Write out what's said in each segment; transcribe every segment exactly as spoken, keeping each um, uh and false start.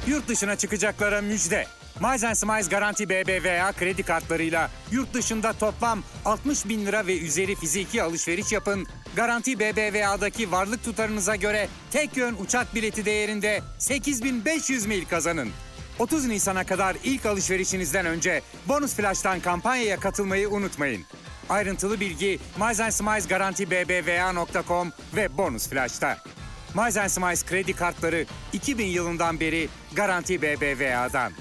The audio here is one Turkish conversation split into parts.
Yurt dışına çıkacaklara müjde. Miles and Smiles Garanti B B V A kredi kartlarıyla yurt dışında toplam altmış bin lira ve üzeri fiziki alışveriş yapın. Garanti B B V A'daki varlık tutarınıza göre tek yön uçak bileti değerinde sekiz bin beş yüz mil kazanın. otuz Nisan'a kadar ilk alışverişinizden önce Bonus Flash'tan kampanyaya katılmayı unutmayın. Ayrıntılı bilgi Miles and Smiles Garanti B B V A nokta com ve Bonus Flash'ta. Miles and Smiles kredi kartları iki bin yılından beri Garanti B B V A'dan.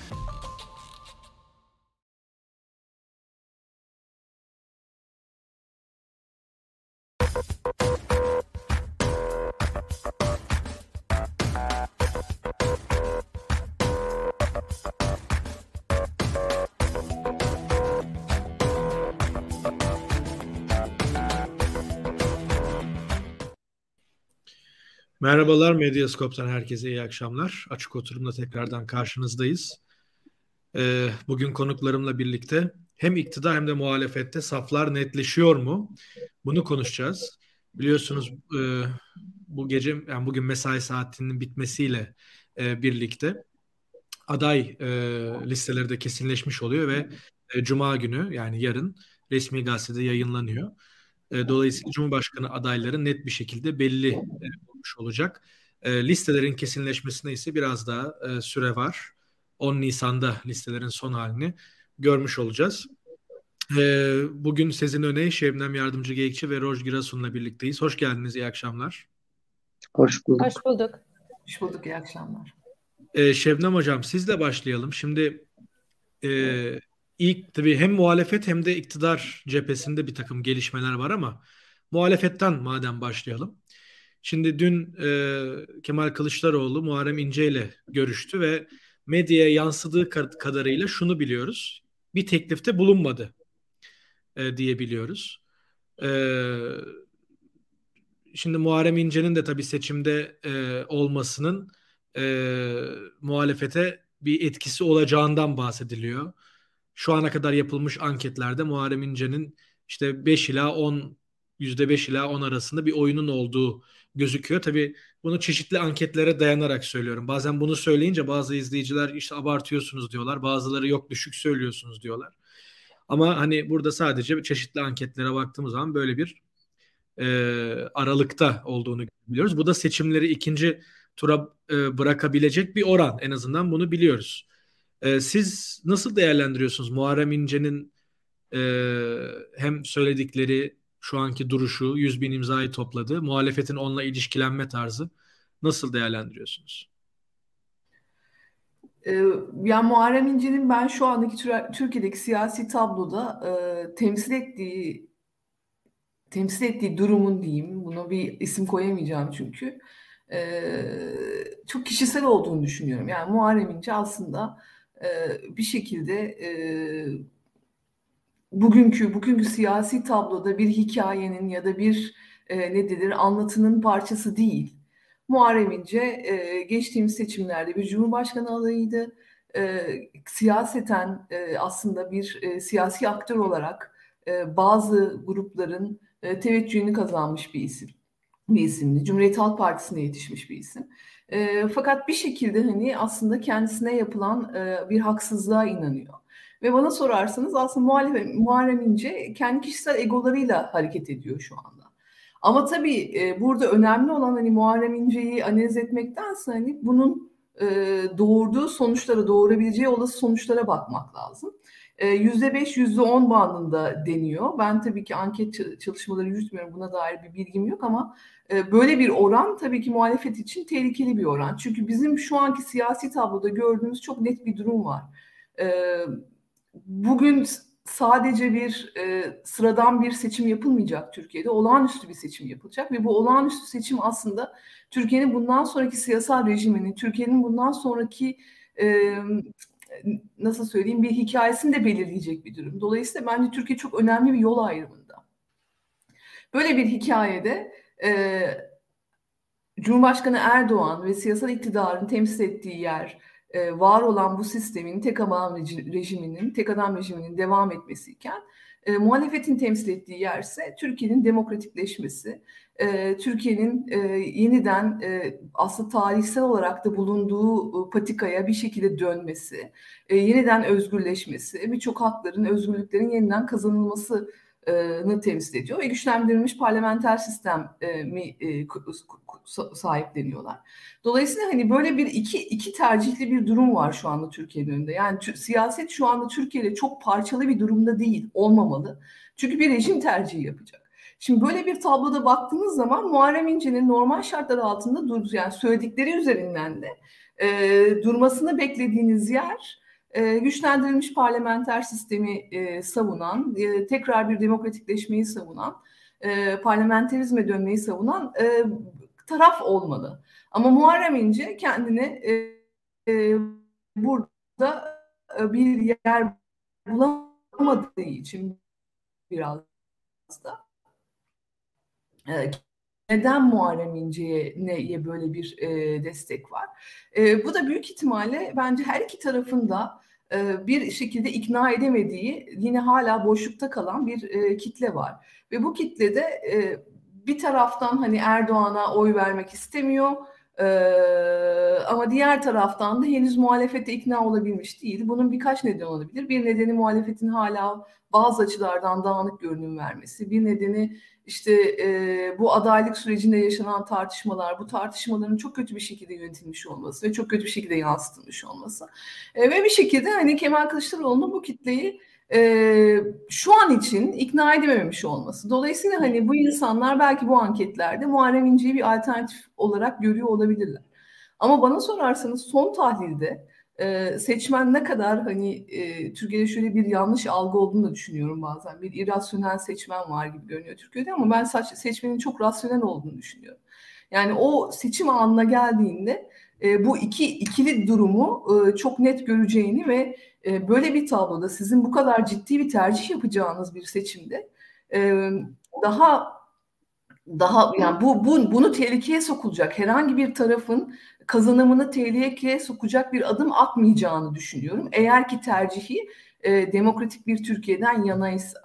Merhabalar, Medyaskop'tan herkese iyi akşamlar. Açık Oturum'da tekrardan karşınızdayız. Ee, bugün konuklarımla birlikte hem iktidar hem de muhalefette saflar netleşiyor mu? Bunu konuşacağız. Biliyorsunuz e, bu gece, yani bugün mesai saatinin bitmesiyle e, birlikte aday e, listeleri de kesinleşmiş oluyor ve e, Cuma günü, yani yarın resmi gazetede yayınlanıyor. E, dolayısıyla Cumhurbaşkanı adayları net bir şekilde belli e, olmuş olacak. E, listelerin kesinleşmesine ise biraz daha e, süre var. on Nisan'da listelerin son halini görmüş olacağız. E, bugün Sezin Öney, Şebnem Yardımcı Geyikçi ve Roj Girasun'la birlikteyiz. Hoş geldiniz, iyi akşamlar. Hoş bulduk. Hoş bulduk. Hoş bulduk, iyi akşamlar. E, Şebnem Hocam, sizle başlayalım. Şimdi e, ilk tabii hem muhalefet hem de iktidar cephesinde bir takım gelişmeler var ama muhalefetten madem başlayalım. Şimdi dün e, Kemal Kılıçdaroğlu Muharrem İnce ile görüştü ve medyaya yansıdığı kadarıyla şunu biliyoruz: bir teklifte bulunmadı e, diye biliyoruz. E, şimdi Muharrem İnce'nin de tabii seçimde e, olmasının e, muhalefete bir etkisi olacağından bahsediliyor. Şu ana kadar yapılmış anketlerde Muharrem İnce'nin işte beş ila on, yüzde beş ila on arasında bir oyunun olduğu gözüküyor. Tabii bunu çeşitli anketlere dayanarak söylüyorum. Bazen bunu söyleyince bazı izleyiciler işte abartıyorsunuz diyorlar. Bazıları yok düşük söylüyorsunuz diyorlar. Ama hani burada sadece çeşitli anketlere baktığımız zaman böyle bir e, aralıkta olduğunu biliyoruz. Bu da seçimleri ikinci tura e, bırakabilecek bir oran. En azından bunu biliyoruz. E, siz nasıl değerlendiriyorsunuz Muharrem İnce'nin e, hem söyledikleri, şu anki duruşu, yüz bin imzayı topladı, muhalefetin onunla ilişkilenme tarzı nasıl değerlendiriyorsunuz? Ee, yani Muharrem İnce'nin ben şu andaki Türkiye'deki siyasi tabloda e, temsil ettiği temsil ettiği durumun diyeyim, buna bir isim koyamayacağım çünkü e, çok kişisel olduğunu düşünüyorum. Yani Muharrem İnce aslında e, bir şekilde e, bugünkü bugünkü siyasi tabloda bir hikayenin ya da bir e, ne denir anlatının parçası değil. Muharrem İnce e, geçtiğimiz seçimlerde bir cumhurbaşkanı adayıydı. E, siyaseten e, aslında bir e, siyasi aktör olarak e, bazı grupların e, teveccühünü kazanmış bir isim. Bir isimdi. Cumhuriyet Halk Partisi'ne yetişmiş bir isim. E, fakat bir şekilde hani aslında kendisine yapılan e, bir haksızlığa inanıyor. Ve bana sorarsanız aslında muhalefet, Muharrem İnce kendi kişisel egolarıyla hareket ediyor şu anda. Ama tabii e, burada önemli olan hani Muharrem İnce'yi analiz etmektense hani bunun e, doğurduğu sonuçlara, doğurabileceği olası sonuçlara bakmak lazım. E, yüzde beş, yüzde on bandında deniyor. Ben tabii ki anket çalışmaları yürütmüyorum, buna dair bir bilgim yok ama e, böyle bir oran tabii ki muhalefet için tehlikeli bir oran. Çünkü bizim şu anki siyasi tabloda gördüğümüz çok net bir durum var. E, bugün sadece bir e, sıradan bir seçim yapılmayacak Türkiye'de. Olağanüstü bir seçim yapılacak ve bu olağanüstü seçim aslında Türkiye'nin bundan sonraki siyasal rejimini, Türkiye'nin bundan sonraki e, nasıl söyleyeyim bir hikayesini de belirleyecek bir durum. Dolayısıyla bence Türkiye çok önemli bir yol ayrımında. Böyle bir hikayede e, Cumhurbaşkanı Erdoğan ve siyasal iktidarın temsil ettiği yer, var olan bu sistemin, tek adam rejiminin, tek adam rejiminin devam etmesiyken E, muhalefetin temsil ettiği yerse Türkiye'nin demokratikleşmesi, e, Türkiye'nin e, yeniden e, aslında tarihsel olarak da bulunduğu e, patikaya bir şekilde dönmesi, e, yeniden özgürleşmesi, birçok hakların, özgürlüklerin yeniden kazanılması temsil ediyor ve güçlendirilmiş parlamenter sistem mi sahipleniyorlar. Dolayısıyla hani böyle bir iki iki tercihli bir durum var şu anda Türkiye'nin önünde. Yani siyaset şu anda Türkiye'de çok parçalı bir durumda değil, olmamalı. Çünkü bir rejim tercihi yapacak. Şimdi böyle bir tabloda baktığınız zaman Muharrem İnce'nin normal şartlar altında dur, yani söyledikleri üzerinden de e, durmasını beklediğiniz yer e, güçlendirilmiş parlamenter sistemi e, savunan, e, tekrar bir demokratikleşmeyi savunan, e, parlamenterizme dönmeyi savunan e, taraf olmalı. Ama Muharrem İnce kendini e, e, burada e, bir yer bulamadığı için biraz da e, neden Muharrem İnce'ye neye böyle bir e, destek var? E, bu da büyük ihtimalle bence her iki tarafın da e, bir şekilde ikna edemediği, yine hala boşlukta kalan bir e, kitle var. Ve bu kitlede e, bir taraftan hani Erdoğan'a oy vermek istemiyor, e, ama diğer taraftan da henüz muhalefete ikna olabilmiş değil. Bunun birkaç nedeni olabilir. Bir nedeni muhalefetin hala bazı açılardan dağınık görünüm vermesi. Bir nedeni İşte e, bu adaylık sürecinde yaşanan tartışmalar, bu tartışmaların çok kötü bir şekilde yönetilmiş olması ve çok kötü bir şekilde yansıtılmış olması. E, ve bir şekilde hani Kemal Kılıçdaroğlu'nun bu kitleyi e, şu an için ikna edememiş olması. Dolayısıyla hani bu insanlar belki bu anketlerde Muharrem İnce'yi bir alternatif olarak görüyor olabilirler. Ama bana sorarsanız son tahlilde Ee, seçmen ne kadar hani e, Türkiye'de şöyle bir yanlış algı olduğunu da düşünüyorum bazen. Bir irrasyonel seçmen var gibi görünüyor Türkiye'de ama ben saç, seçmenin çok rasyonel olduğunu düşünüyorum. Yani o seçim anına geldiğinde e, bu iki ikili durumu e, çok net göreceğini ve e, böyle bir tabloda sizin bu kadar ciddi bir tercih yapacağınız bir seçimde e, daha daha yani bu, bu bunu tehlikeye sokulacak herhangi bir tarafın kazanımını tehlikeye sokacak bir adım atmayacağını düşünüyorum. Eğer ki tercihi e, demokratik bir Türkiye'den yanaysa.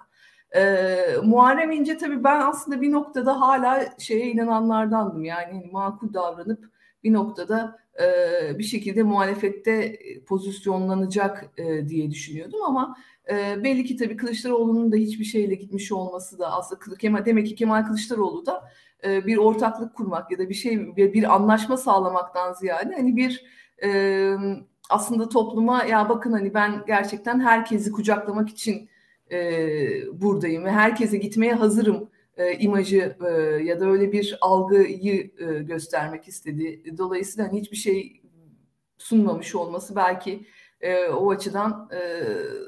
E, Muharrem İnce tabii ben aslında bir noktada hala şeye inananlardandım. Yani hani makul davranıp bir noktada e, bir şekilde muhalefette pozisyonlanacak e, diye düşünüyordum ama e, belli ki tabii Kılıçdaroğlu'nun da hiçbir şeyle gitmiş olması da aslında Kemal, demek ki Kemal Kılıçdaroğlu da e, bir ortaklık kurmak ya da bir şey bir, bir anlaşma sağlamaktan ziyade hani bir e, aslında topluma ya bakın hani ben gerçekten herkesi kucaklamak için e, buradayım ve herkese gitmeye hazırım e, imajı e, ya da öyle bir algıyı e, göstermek istedi. Dolayısıyla hani hiçbir şey sunmamış olması belki e, o açıdan e,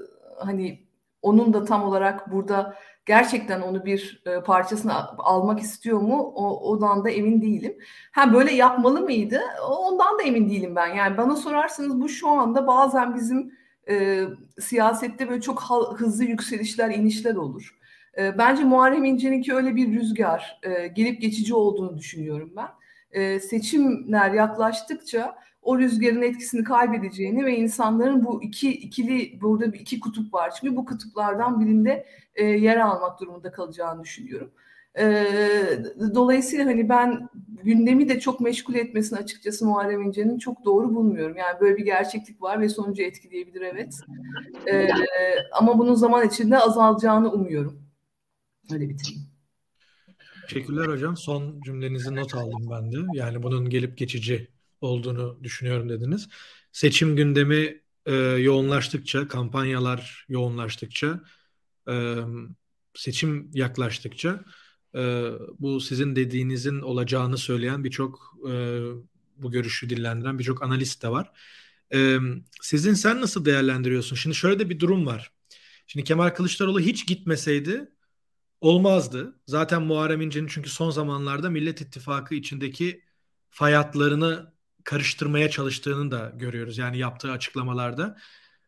hani onun da tam olarak burada gerçekten onu bir e, parçasına almak istiyor mu? O, ondan da emin değilim. Ha böyle yapmalı mıydı? Ondan da emin değilim ben. Yani bana sorarsanız bu şu anda bazen bizim e, siyasette böyle çok hızlı yükselişler, inişler olur. E, bence Muharrem İnce'ninki öyle bir rüzgar, e, gelip geçici olduğunu düşünüyorum ben. E, seçimler yaklaştıkça o rüzgarın etkisini kaybedeceğini ve insanların bu iki ikili burada bir iki kutup var. Çünkü bu kutuplardan birinde e, yer almak durumunda kalacağını düşünüyorum. E, dolayısıyla hani ben gündemi de çok meşgul etmesini açıkçası Muharrem İnce'nin çok doğru bulmuyorum. Yani böyle bir gerçeklik var ve sonucu etkileyebilir evet. E, ama bunun zaman içinde azalacağını umuyorum. Öyle bitireyim. Teşekkürler hocam. Son cümlenizi not aldım ben de. Yani bunun gelip geçici olduğunu düşünüyorum dediniz. Seçim gündemi e, yoğunlaştıkça, kampanyalar yoğunlaştıkça, e, seçim yaklaştıkça e, bu sizin dediğinizin olacağını söyleyen birçok e, bu görüşü dillendiren birçok analist de var. E, sizin sen nasıl değerlendiriyorsun? Şimdi şöyle de bir durum var. Şimdi Kemal Kılıçdaroğlu hiç gitmeseydi olmazdı. Zaten Muharrem İnce'nin çünkü son zamanlarda Millet İttifakı içindeki fay hatlarını karıştırmaya çalıştığını da görüyoruz. Yani yaptığı açıklamalarda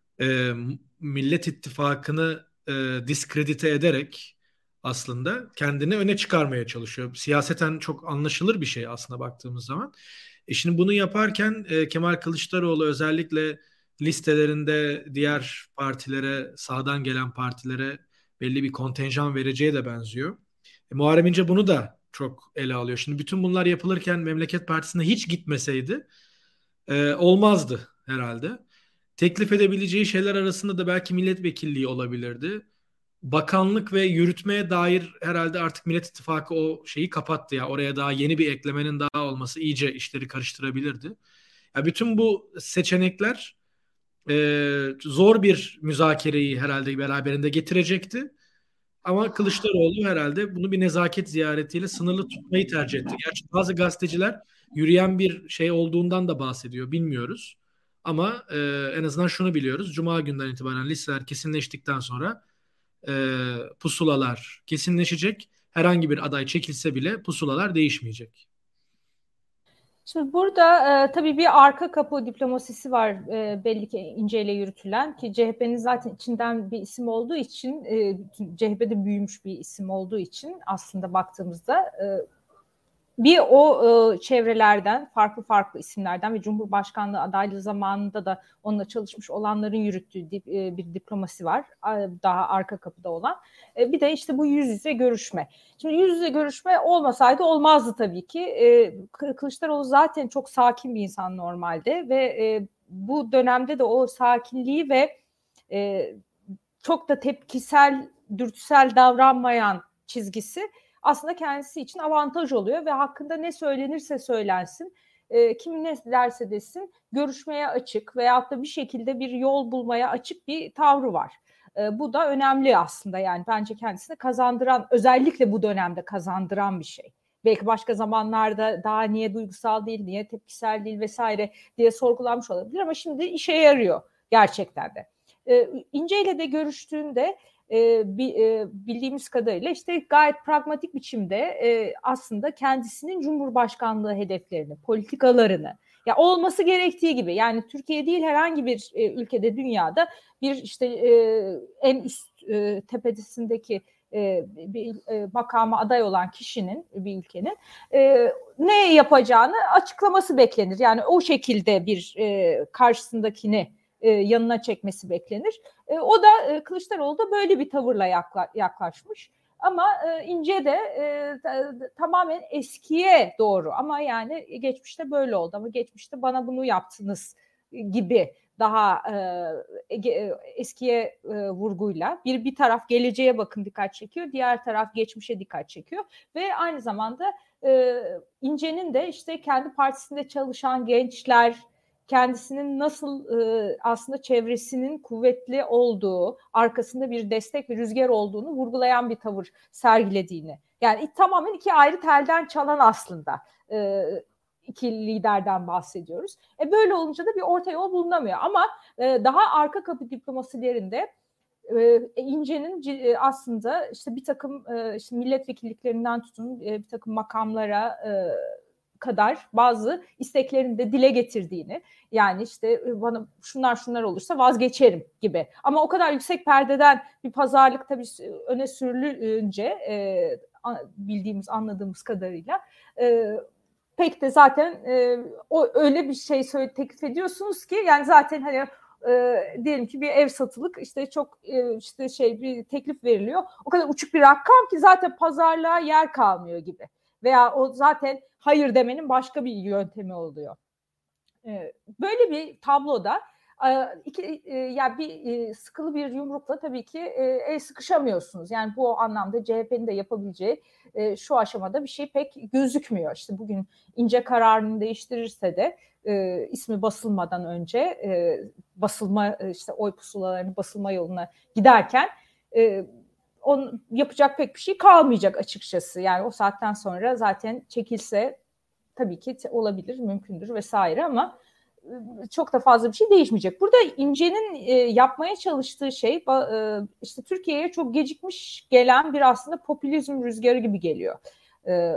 e, Millet İttifakı'nı e, diskredite ederek aslında kendini öne çıkarmaya çalışıyor. Siyaseten çok anlaşılır bir şey aslında baktığımız zaman. E şimdi bunu yaparken e, Kemal Kılıçdaroğlu özellikle listelerinde diğer partilere, sağdan gelen partilere belli bir kontenjan vereceğe de benziyor. E, Muharrem İnce bunu da çok ele alıyor. Şimdi bütün bunlar yapılırken Memleket Partisi'ne hiç gitmeseydi e, olmazdı herhalde. Teklif edebileceği şeyler arasında da belki milletvekilliği olabilirdi. Bakanlık ve yürütmeye dair herhalde artık Millet İttifakı o şeyi kapattı ya. Oraya daha yeni bir eklemenin daha olması iyice işleri karıştırabilirdi. Ya bütün bu seçenekler e, zor bir müzakereyi herhalde beraberinde getirecekti. Ama Kılıçdaroğlu herhalde bunu bir nezaket ziyaretiyle sınırlı tutmayı tercih etti. Gerçi bazı gazeteciler yürüyen bir şey olduğundan da bahsediyor. Bilmiyoruz. Ama e, en azından şunu biliyoruz. Cuma günden itibaren listeler kesinleştikten sonra e, pusulalar kesinleşecek. Herhangi bir aday çekilse bile pusulalar değişmeyecek. Şimdi burada e, tabii bir arka kapı diplomasisi var e, belli ki İnce ile yürütülen, ki C H P'nin zaten içinden bir isim olduğu için, e, C H P'de büyümüş bir isim olduğu için aslında baktığımızda e, bir o e, çevrelerden, farklı farklı isimlerden ve Cumhurbaşkanlığı adaylığı zamanında da onunla çalışmış olanların yürüttüğü dip, e, bir diplomasi var. Daha arka kapıda olan. E, bir de işte bu yüz yüze görüşme. Şimdi yüz yüze görüşme olmasaydı olmazdı tabii ki. E, Kılıçdaroğlu zaten çok sakin bir insan normalde ve e, bu dönemde de o sakinliği ve e, çok da tepkisel, dürtüsel davranmayan çizgisi aslında kendisi için avantaj oluyor ve hakkında ne söylenirse söylensin, e, kim ne derse desin görüşmeye açık veyahut da bir şekilde bir yol bulmaya açık bir tavrı var. E, bu da önemli aslında, yani bence kendisine kazandıran, özellikle bu dönemde kazandıran bir şey. Belki başka zamanlarda daha niye duygusal değil, niye tepkisel değil vesaire diye sorgulanmış olabilir ama şimdi işe yarıyor gerçekten de. E, İnce ile de görüştüğünde E, bi, e, bildiğimiz kadarıyla işte gayet pragmatik biçimde e, aslında kendisinin Cumhurbaşkanlığı hedeflerini, politikalarını, ya olması gerektiği gibi, yani Türkiye değil herhangi bir e, ülkede dünyada bir işte e, en üst e, tepesindeki e, bir e, makama aday olan kişinin, bir ülkenin e, ne yapacağını açıklaması beklenir. Yani o şekilde bir e, karşısındakini e, yanına çekmesi beklenir. E, o da e, Kılıçdaroğlu da böyle bir tavırla yakla, yaklaşmış. Ama e, İnce de e, t- tamamen eskiye doğru, ama yani geçmişte böyle oldu ama geçmişte bana bunu yaptınız gibi daha e, eskiye e, vurguyla bir bir taraf geleceğe bakın dikkat çekiyor, diğer taraf geçmişe dikkat çekiyor ve aynı zamanda e, İnce'nin de işte kendi partisinde çalışan gençler, kendisinin nasıl e, aslında çevresinin kuvvetli olduğu, arkasında bir destek ve rüzgar olduğunu vurgulayan bir tavır sergilediğini. Yani tamamen iki ayrı telden çalan aslında e, iki liderden bahsediyoruz. E böyle olunca da bir orta yol bulunamıyor. Ama e, daha arka kapı diplomasilerinde e, İnce'nin e, aslında işte bir takım e, işte milletvekilliklerinden tutun e, bir takım makamlara e, kadar bazı isteklerini de dile getirdiğini, yani işte bana şunlar şunlar olursa vazgeçerim gibi, ama o kadar yüksek perdeden bir pazarlık tabii öne sürülünce e, bildiğimiz, anladığımız kadarıyla e, pek de zaten e, o öyle bir şey söyle, teklif ediyorsunuz ki yani zaten hani e, diyelim ki bir ev satılık, işte çok e, işte şey bir teklif veriliyor, o kadar uçuk bir rakam ki zaten pazarlığa yer kalmıyor gibi. Veya o zaten hayır demenin başka bir yöntemi oluyor. Böyle bir tabloda iki, ya bir sıkılı bir yumrukla tabii ki el sıkışamıyorsunuz. Yani bu anlamda C H P'nin de yapabileceği şu aşamada bir şey pek gözükmüyor. İşte bugün İnce kararını değiştirirse de ismi basılmadan önce basılma, işte oy pusulalarının basılma yoluna giderken onun yapacak pek bir şey kalmayacak açıkçası. Yani o saatten sonra zaten çekilse tabii ki olabilir, mümkündür vesaire, ama çok da fazla bir şey değişmeyecek. Burada İnce'nin e, yapmaya çalıştığı şey e, işte Türkiye'ye çok gecikmiş gelen bir aslında popülizm rüzgarı gibi geliyor. E,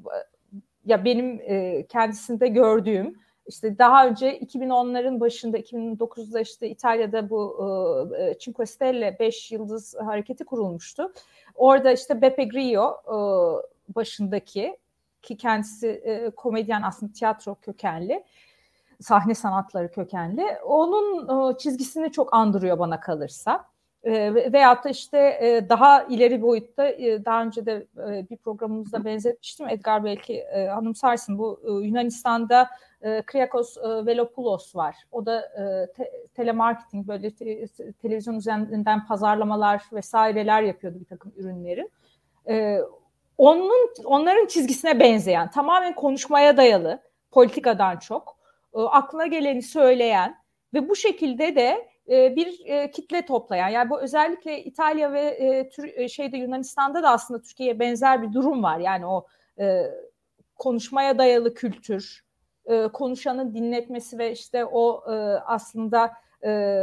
ya benim e, kendisinde gördüğüm, İşte daha önce iki bin onların başında, iki bin dokuzda işte İtalya'da bu e, Cinque Stelle beş yıldız hareketi kurulmuştu. Orada işte Beppe Grillo e, başındaki, ki kendisi e, komedyen, aslında tiyatro kökenli, sahne sanatları kökenli, onun e, çizgisini çok andırıyor bana kalırsa. E, veyahut da işte e, daha ileri boyutta e, daha önce de e, bir programımızda benzetmiştim. Edgar belki e, anımsarsın. Bu e, Yunanistan'da e, Kriakos e, Velopoulos var. O da e, te, telemarketing böyle te, televizyon üzerinden pazarlamalar vesaireler yapıyordu bir takım ürünlerin. E, onun onların çizgisine benzeyen, tamamen konuşmaya dayalı, politikadan çok e, aklına geleni söyleyen ve bu şekilde de bir e, kitle toplayan, yani bu özellikle İtalya ve e, tür, şeyde Yunanistan'da da aslında Türkiye'ye benzer bir durum var. Yani o e, konuşmaya dayalı kültür, e, konuşanın dinletmesi ve işte o e, aslında e,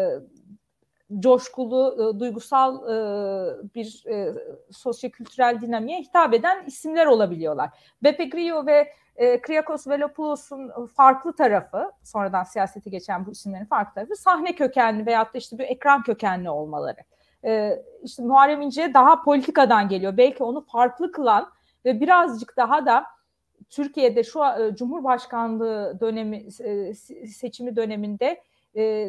coşkulu, e, duygusal e, bir e, sosyokültürel dinamiğe hitap eden isimler olabiliyorlar. Beppe Grillo ve e, Kriakos Velopoulos'un farklı tarafı, sonradan siyasete geçen bu isimlerin farklı tarafı, sahne kökenli veyahut da işte bir ekran kökenli olmaları. E, işte Muharrem İnce daha politikadan geliyor. Belki onu farklı kılan ve birazcık daha da Türkiye'de şu e, Cumhurbaşkanlığı dönemi, e, seçimi döneminde e,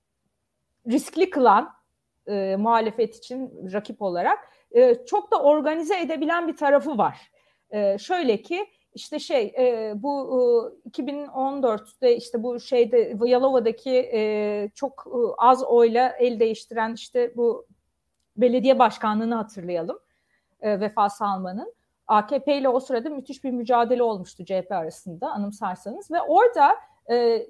riskli kılan e, muhalefet için rakip olarak e, çok da organize edebilen bir tarafı var. E, şöyle ki işte şey e, bu e, iki bin on dörtte işte bu şeyde Yalova'daki e, çok e, az oyla el değiştiren işte bu belediye başkanlığını hatırlayalım. E, Vefa Salman'ın. A K P ile o sırada müthiş bir mücadele olmuştu C H P arasında anımsarsanız ve orada e,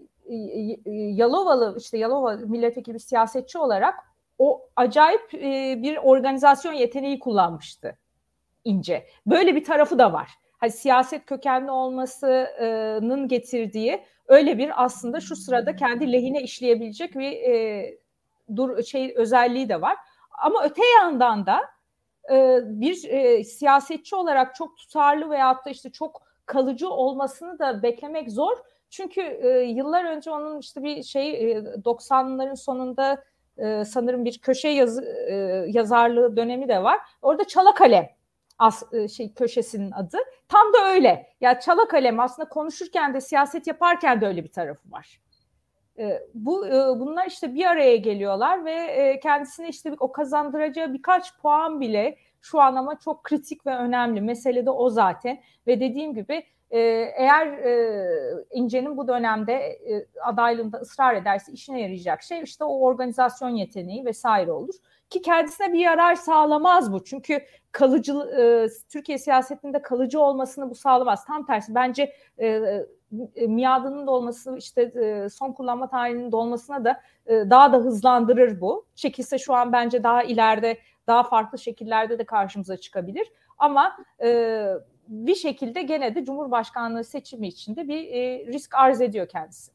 Yalovalı işte Yalova milletvekili bir siyasetçi olarak o acayip e, bir organizasyon yeteneği kullanmıştı İnce. Böyle bir tarafı da var. Hani siyaset kökenli olmasının getirdiği öyle bir aslında şu sırada kendi lehine işleyebilecek bir e, dur şey özelliği de var. Ama öte yandan da e, bir e, siyasetçi olarak çok tutarlı veyahut da işte çok kalıcı olmasını da beklemek zor. Çünkü e, yıllar önce onun işte bir şey e, doksanların sonunda e, sanırım bir köşe yazı, e, yazarlığı dönemi de var. Orada Çanakkale as, e, şey köşesinin adı. Tam da öyle. Ya Çanakkale aslında konuşurken de siyaset yaparken de öyle bir tarafı var. E, bu e, bunlar işte bir araya geliyorlar ve e, kendisine işte o kazandıracağı birkaç puan bile şu an ama çok kritik ve önemli. Mesele de o zaten ve dediğim gibi eğer e, İnce'nin bu dönemde e, adaylığında ısrar ederse işine yarayacak şey işte o organizasyon yeteneği vesaire olur. Ki kendisine bir yarar sağlamaz bu. Çünkü kalıcı e, Türkiye siyasetinde kalıcı olmasını bu sağlamaz. Tam tersi bence e, e, miadının dolması işte e, son kullanma tarihinin dolmasına da e, daha da hızlandırır bu. Çekilse şu an bence daha ileride daha farklı şekillerde de karşımıza çıkabilir. Ama e, bir şekilde gene de Cumhurbaşkanlığı seçimi içinde bir e, risk arz ediyor kendisi.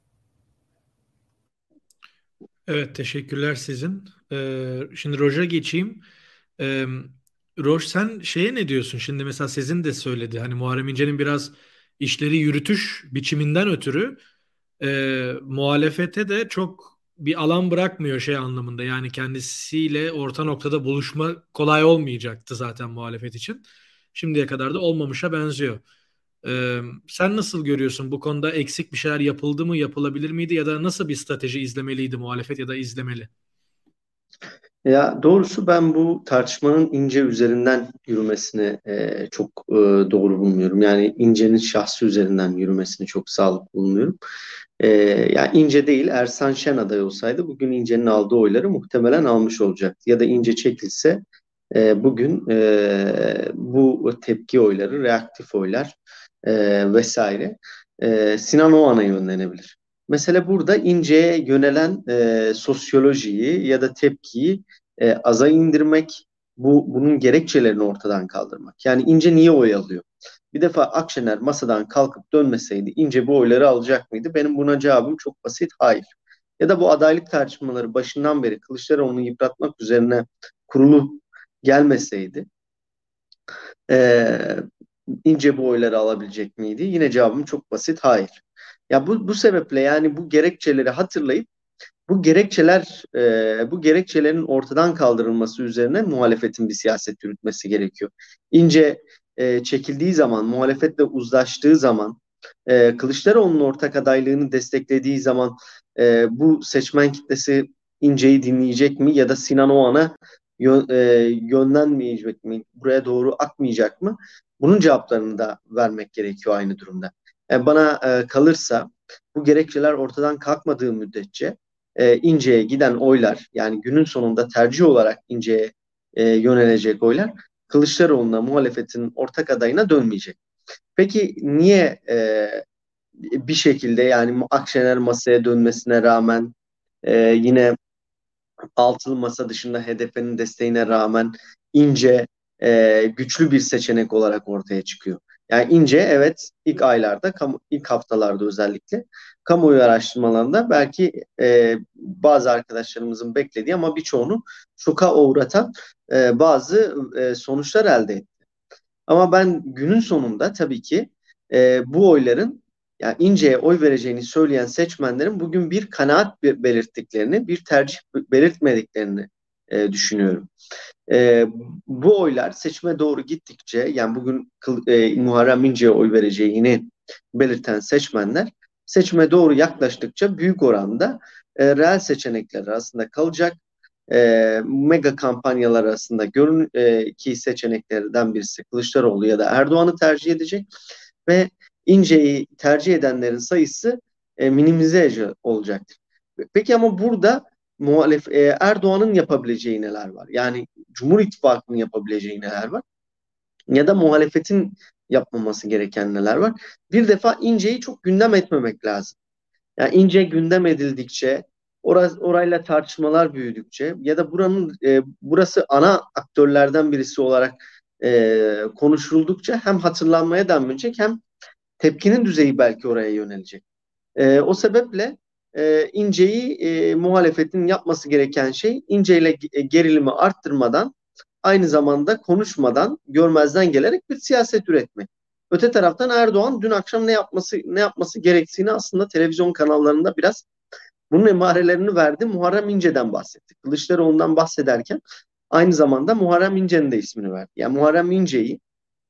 Evet, teşekkürler sizin. Ee, şimdi Roj'a geçeyim. Ee, Roj sen şeye ne diyorsun? Şimdi mesela sizin de söyledi. Hani Muharrem İnce'nin biraz işleri yürütüş biçiminden ötürü e, muhalefete de çok bir alan bırakmıyor şey anlamında. Yani kendisiyle orta noktada buluşma kolay olmayacaktı zaten muhalefet için. Şimdiye kadar da olmamışa benziyor. Ee, sen nasıl görüyorsun? Bu konuda eksik bir şeyler yapıldı mı, yapılabilir miydi ya da nasıl bir strateji izlemeliydi muhalefet ya da izlemeli? Ya doğrusu ben bu tartışmanın İnce üzerinden yürümesini e, çok e, doğru bulmuyorum. Yani İnce'nin şahsı üzerinden yürümesini çok sağlıklı bulmuyorum. E, yani İnce değil Ersan Şen aday olsaydı bugün İnce'nin aldığı oyları muhtemelen almış olacaktı. Ya da İnce çekilse e, bugün e, bu tepki oyları, reaktif oylar e, vesaire e, Sinan Oğan'a yönlenebilir. Mesele burada İnce'ye yönelen e, sosyolojiyi ya da tepkiyi e, aza indirmek, bu bunun gerekçelerini ortadan kaldırmak. Yani İnce niye oy alıyor? Bir defa Akşener masadan kalkıp dönmeseydi İnce bu oyları alacak mıydı? Benim buna cevabım çok basit, hayır. Ya da bu adaylık tartışmaları başından beri Kılıçdaroğlu'nu yıpratmak üzerine kurulu gelmeseydi e, İnce bu oyları alabilecek miydi? Yine cevabım çok basit, hayır. Ya bu, bu sebeple yani bu gerekçeleri hatırlayıp bu gerekçeler e, bu gerekçelerin ortadan kaldırılması üzerine muhalefetin bir siyaset yürütmesi gerekiyor. İnce e, çekildiği zaman, muhalefetle uzlaştığı zaman, e, Kılıçdaroğlu'nun ortak adaylığını desteklediği zaman e, bu seçmen kitlesi İnce'yi dinleyecek mi ya da Sinan Oğan'a yön, e, yönlenmeyecek mi, buraya doğru akmayacak mı? Bunun cevaplarını da vermek gerekiyor aynı durumda. Yani bana e, kalırsa bu gerekçeler ortadan kalkmadığı müddetçe e, İnce'ye giden oylar, yani günün sonunda tercih olarak İnce'ye e, yönelecek oylar Kılıçdaroğlu'na, muhalefetin ortak adayına dönmeyecek. Peki niye e, bir şekilde, yani Akşener masaya dönmesine rağmen, e, yine altılı masa dışında H D P'nin desteğine rağmen İnce e, güçlü bir seçenek olarak ortaya çıkıyor? Yani İnce, evet, ilk aylarda, kamu, ilk haftalarda özellikle kamuoyu araştırmalarında belki e, bazı arkadaşlarımızın beklediği ama birçoğunu şoka uğratan e, bazı e, sonuçlar elde etti. Ama ben günün sonunda tabii ki e, bu oyların, yani İnce'ye oy vereceğini söyleyen seçmenlerin bugün bir kanaat belirttiklerini, bir tercih belirtmediklerini e, düşünüyorum. E, Bu oylar seçime doğru gittikçe, yani bugün e, Muharrem İnce'ye oy vereceğini belirten seçmenler seçime doğru yaklaştıkça büyük oranda e, reel seçenekler arasında kalacak. E, mega kampanyalar arasında görün e, ki seçeneklerden birisi Kılıçdaroğlu ya da Erdoğan'ı tercih edecek ve İnce'yi tercih edenlerin sayısı e, minimize olacaktır. Peki ama burada muhalef e, Erdoğan'ın yapabileceği neler var? Yani Cumhur İttifakı'nın yapabileceği neler var? Ya da muhalefetin yapmaması gereken neler var? Bir defa İnce'yi çok gündem etmemek lazım. Yani İnce gündem edildikçe, or orayla tartışmalar büyüdükçe ya da buranın e, burası ana aktörlerden birisi olarak e, konuşuldukça hem hatırlanmaya devam edecek hem tepkinin düzeyi belki oraya yönelecek. E, o sebeple e, İnce'yi e, muhalefetin yapması gereken şey, İnce ile gerilimi arttırmadan, aynı zamanda konuşmadan, görmezden gelerek bir siyaset üretmek. Öte taraftan Erdoğan dün akşam ne yapması ne yapması gerektiğini aslında televizyon kanallarında biraz bunun emarelerini verdi. Muharrem İnce'den bahsetti. Kılıçdaroğlu'ndan bahsederken aynı zamanda Muharrem İnce'nin de ismini verdi. Yani Muharrem İnce'yi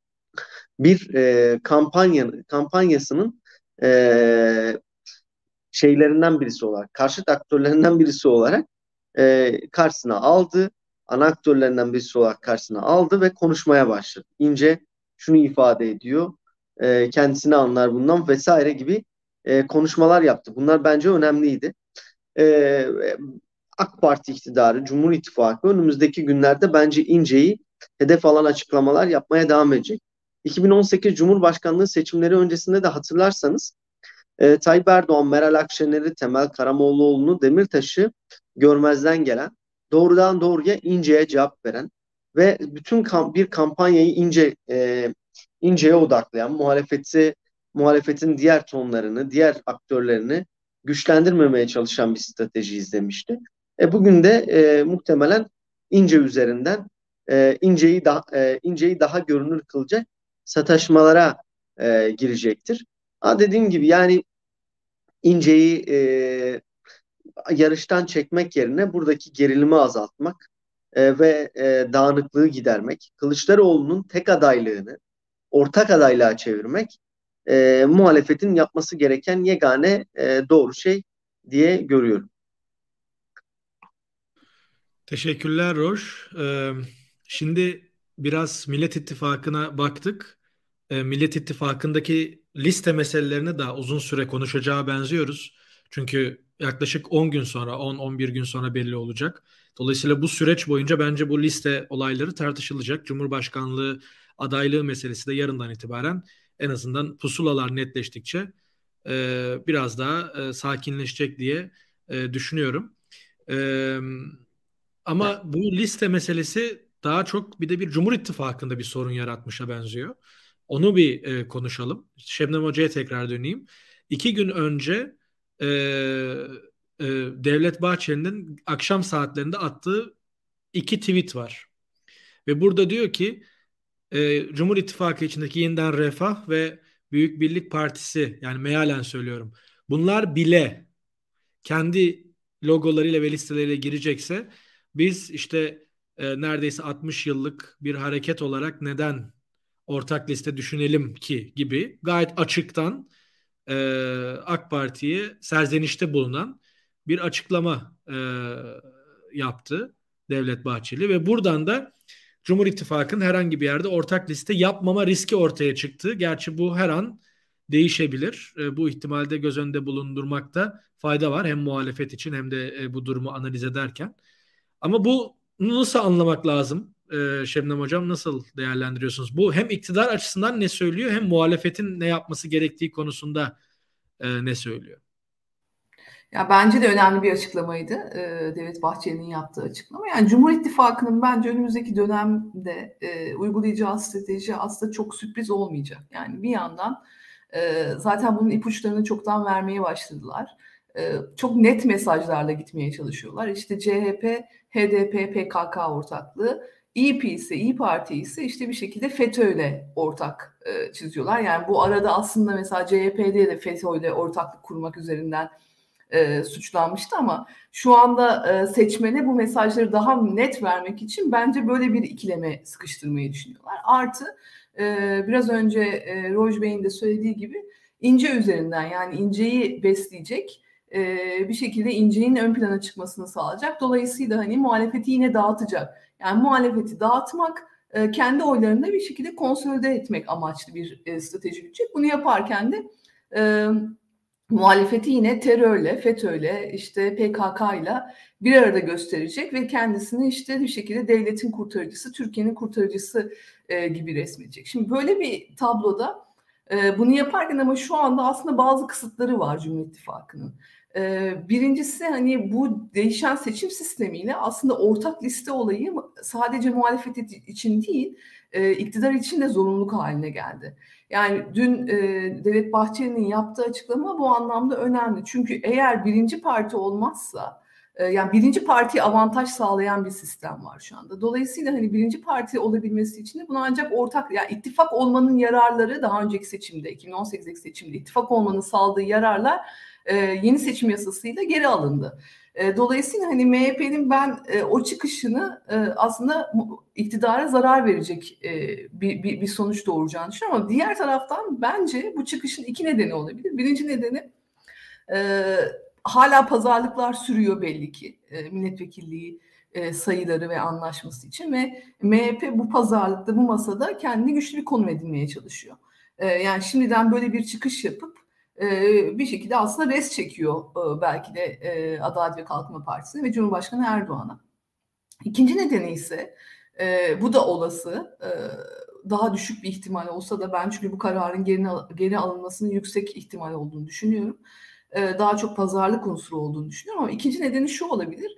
bir e, kampanya kampanyasının e, şeylerinden birisi olarak, karşıt aktörlerinden birisi olarak e, karşısına aldı. Ana aktörlerinden birisi olarak karşısına aldı ve konuşmaya başladı. İnce şunu ifade ediyor, e, kendisini anlar bundan vesaire gibi e, konuşmalar yaptı. Bunlar bence önemliydi. E, AK Parti iktidarı, Cumhur İttifakı önümüzdeki günlerde bence İnce'yi hedef alan açıklamalar yapmaya devam edecek. iki bin on sekiz Cumhurbaşkanlığı seçimleri öncesinde de hatırlarsanız e, Tayyip Erdoğan, Meral Akşener'i, Temel Karamollaoğlu'nu, Demirtaş'ı görmezden gelen, doğrudan doğruya İnce'ye cevap veren ve bütün kam bir kampanyayı İnce e, İnce'ye odaklayan, muhalefeti muhalefetin diğer tonlarını, diğer aktörlerini güçlendirmemeye çalışan bir strateji izlemişti. E, bugün de e, muhtemelen İnce üzerinden e, İnce'yi daha e, İnce'yi daha görünür kılacak sataşmalara e, girecektir. Ha, dediğim gibi yani İnce'yi e, yarıştan çekmek yerine buradaki gerilimi azaltmak e, ve e, dağınıklığı gidermek, Kılıçdaroğlu'nun tek adaylığını ortak adaylığa çevirmek e, muhalefetin yapması gereken yegane e, doğru şey diye görüyorum. Teşekkürler Roş. Ee, şimdi biraz Millet İttifakı'na baktık. Ee, Millet İttifakı'ndaki liste meselelerini daha uzun süre konuşacağı benziyoruz. Çünkü yaklaşık on gün sonra, on on bir gün sonra belli olacak. Dolayısıyla bu süreç boyunca bence bu liste olayları tartışılacak. Cumhurbaşkanlığı adaylığı meselesi de yarından itibaren, en azından pusulalar netleştikçe e, biraz daha e, sakinleşecek diye e, düşünüyorum. Evet. Ama bu liste meselesi daha çok bir de bir Cumhur İttifakı'nda bir sorun yaratmışa benziyor. Onu bir e, konuşalım. Şebnem Hoca'ya tekrar döneyim. İki gün önce e, e, Devlet Bahçeli'nin akşam saatlerinde attığı iki tweet var. Ve burada diyor ki e, Cumhur İttifakı içindeki Yeniden Refah ve Büyük Birlik Partisi, yani mealen söylüyorum, bunlar bile kendi logolarıyla ve listeleriyle girecekse biz işte e, neredeyse altmış yıllık bir hareket olarak neden ortak liste düşünelim ki gibi gayet açıktan e, AK Parti'ye serzenişte bulunan bir açıklama e, yaptı Devlet Bahçeli ve buradan da Cumhur İttifakı'nın herhangi bir yerde ortak liste yapmama riski ortaya çıktı. Gerçi bu her an değişebilir. E, bu ihtimalde göz önünde bulundurmakta fayda var. Hem muhalefet için hem de e, bu durumu analiz ederken. Ama bu nasıl anlamak lazım? E, Şebnem Hocam nasıl değerlendiriyorsunuz? Bu hem iktidar açısından ne söylüyor hem muhalefetin ne yapması gerektiği konusunda e, ne söylüyor? Ya bence de önemli bir açıklamaydı e, Devlet Bahçeli'nin yaptığı açıklama. Yani Cumhur İttifakı'nın bence önümüzdeki dönemde e, uygulayacağı strateji aslında çok sürpriz olmayacak. Yani bir yandan e, zaten bunun ipuçlarını çoktan vermeye başladılar. E, çok net mesajlarla gitmeye çalışıyorlar. İşte C H P, H D P, P K K ortaklığı, İYİ P ise, İYİ Parti ise işte bir şekilde FETÖ'yle ortak e, çiziyorlar. Yani bu arada aslında mesela C H P'de de FETÖ'yle ortaklık kurmak üzerinden E, suçlanmıştı ama şu anda e, seçmene bu mesajları daha net vermek için bence böyle bir ikileme sıkıştırmayı düşünüyorlar. Artı e, biraz önce e, Roj Bey'in de söylediği gibi İnce üzerinden, yani İnce'yi besleyecek, e, bir şekilde İnce'nin ön plana çıkmasını sağlayacak. Dolayısıyla hani muhalefeti yine dağıtacak. Yani muhalefeti dağıtmak, e, kendi oylarını da bir şekilde konsolide etmek amaçlı bir e, strateji güdecek. Bunu yaparken de e, muhalefeti yine terörle, FETÖ'yle, işte P K K'yla bir arada gösterecek ve kendisini işte bir şekilde devletin kurtarıcısı, Türkiye'nin kurtarıcısı e, gibi resmedecek. Şimdi böyle bir tabloda e, bunu yaparken ama şu anda aslında bazı kısıtları var Cumhur İttifakı'nın. E, birincisi hani bu değişen seçim sistemiyle aslında ortak liste olayı sadece muhalefet için değil, e, iktidar için de zorunluluk haline geldi. Yani dün e, Devlet Bahçeli'nin yaptığı açıklama bu anlamda önemli. Çünkü eğer birinci parti olmazsa, e, yani birinci partiye avantaj sağlayan bir sistem var şu anda. Dolayısıyla hani birinci parti olabilmesi için de bunu ancak ortak, yani ittifak olmanın yararları daha önceki seçimde, iki bin on sekizdeki seçimde ittifak olmanın sağladığı yararlar e, yeni seçim yasasıyla geri alındı. Dolayısıyla hani M H P'nin ben e, o çıkışını e, aslında iktidara zarar verecek e, bir, bir, bir sonuç doğuracağını düşünüyorum. Ama diğer taraftan bence bu çıkışın iki nedeni olabilir. Birinci nedeni e, hala pazarlıklar sürüyor belli ki e, milletvekilliği e, sayıları ve anlaşması için ve M H P bu pazarlıkta, bu masada kendini güçlü bir konum edinmeye çalışıyor. E, yani şimdiden böyle bir çıkış yapıp bir şekilde aslında res çekiyor belki de Adalet ve Kalkınma Partisi'ne ve Cumhurbaşkanı Erdoğan'a. İkinci nedeni ise bu da olası, daha düşük bir ihtimal olsa da ben çünkü bu kararın geri, geri alınmasının yüksek ihtimal olduğunu düşünüyorum. Daha çok pazarlık unsuru olduğunu düşünüyorum ama ikinci nedeni şu olabilir.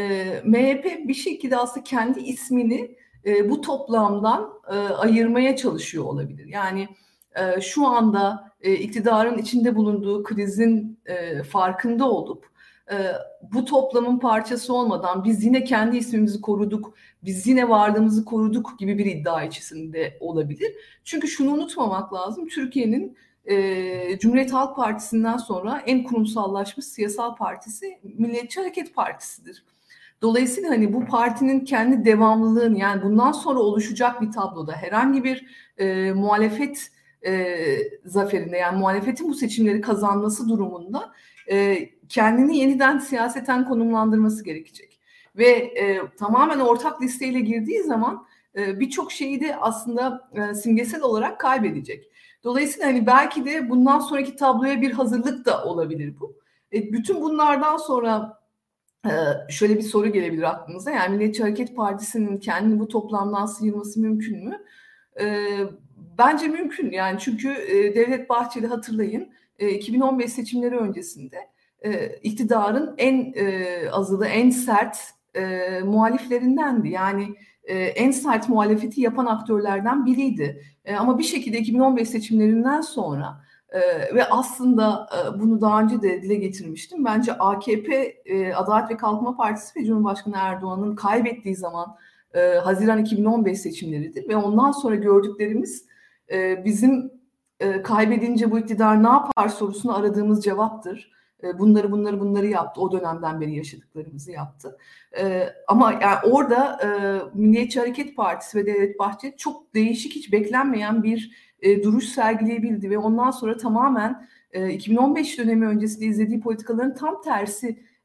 M H P bir şekilde aslında kendi ismini bu toplamdan ayırmaya çalışıyor olabilir. Yani şu anda e, iktidarın içinde bulunduğu krizin e, farkında olup e, bu toplamın parçası olmadan biz yine kendi ismimizi koruduk, biz yine varlığımızı koruduk gibi bir iddia içerisinde olabilir. Çünkü şunu unutmamak lazım, Türkiye'nin e, Cumhuriyet Halk Partisi'nden sonra en kurumsallaşmış siyasal partisi Milliyetçi Hareket Partisi'dir. Dolayısıyla hani bu partinin kendi devamlılığını, yani bundan sonra oluşacak bir tabloda herhangi bir e, muhalefet E, zaferinde, yani muhalefetin bu seçimleri kazanması durumunda e, kendini yeniden siyaseten konumlandırması gerekecek. Ve e, tamamen ortak listeyle girdiği zaman e, birçok şeyi de aslında e, simgesel olarak kaybedecek. Dolayısıyla hani belki de bundan sonraki tabloya bir hazırlık da olabilir bu. E, bütün bunlardan sonra e, şöyle bir soru gelebilir aklınıza. Yani Milliyetçi Hareket Partisi'nin kendini bu toplamdan sıyırması mümkün mü? E, Bence mümkün, yani çünkü e, Devlet Bahçeli, hatırlayın, e, iki bin on beş seçimleri öncesinde e, iktidarın en e, azılı, en sert e, muhaliflerindendi. Yani e, en sert muhalefeti yapan aktörlerden biriydi. E, ama bir şekilde iki bin on beş seçimlerinden sonra e, ve aslında e, bunu daha önce de dile getirmiştim. Bence A K P, e, Adalet ve Kalkınma Partisi ve Cumhurbaşkanı Erdoğan'ın kaybettiği zaman e, Haziran iki bin on beş seçimleridir ve ondan sonra gördüklerimiz bizim kaybedince bu iktidar ne yapar sorusunu aradığımız cevaptır. Bunları bunları bunları yaptı. O dönemden beri yaşadıklarımızı yaptı. Ama yani orada Milliyetçi Hareket Partisi ve Devlet Bahçeli çok değişik, hiç beklenmeyen bir duruş sergileyebildi ve ondan sonra tamamen iki bin on beş dönemi öncesinde izlediği politikaların tam tersi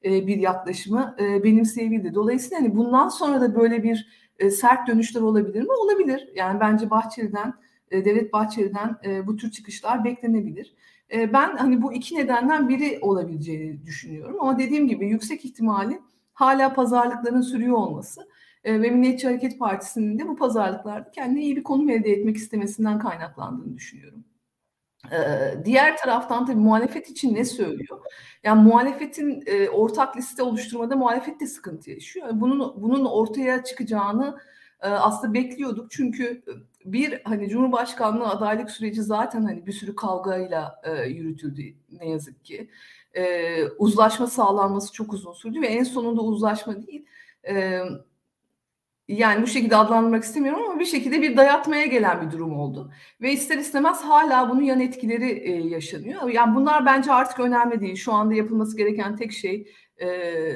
e, bir yaklaşımı e, benimseyebildi. Dolayısıyla hani bundan sonra da böyle bir e, sert dönüşler olabilir mi? Olabilir. Yani bence Bahçeli'den, e, Devlet Bahçeli'den e, bu tür çıkışlar beklenebilir. E, ben hani bu iki nedenden biri olabileceğini düşünüyorum. Ama dediğim gibi yüksek ihtimali hala pazarlıkların sürüyor olması e, ve Milliyetçi Hareket Partisi'nin de bu pazarlıklarda kendine iyi bir konum elde etmek istemesinden kaynaklandığını düşünüyorum. Ee, diğer taraftan tabii muhalefet için ne söylüyor? Yani muhalefetin e, ortak liste oluşturmada muhalefet de sıkıntı yaşıyor. Bunun bunun ortaya çıkacağını e, aslında bekliyorduk. Çünkü bir hani Cumhurbaşkanlığı adaylık süreci zaten hani bir sürü kavgayla e, yürütüldü ne yazık ki. E, uzlaşma sağlanması çok uzun sürdü ve en sonunda uzlaşma değil. E, Yani bu şekilde adlandırmak istemiyorum ama bir şekilde bir dayatmaya gelen bir durum oldu. Ve ister istemez hala bunun yan etkileri e, yaşanıyor. Yani bunlar bence artık önemli değil. Şu anda yapılması gereken tek şey e,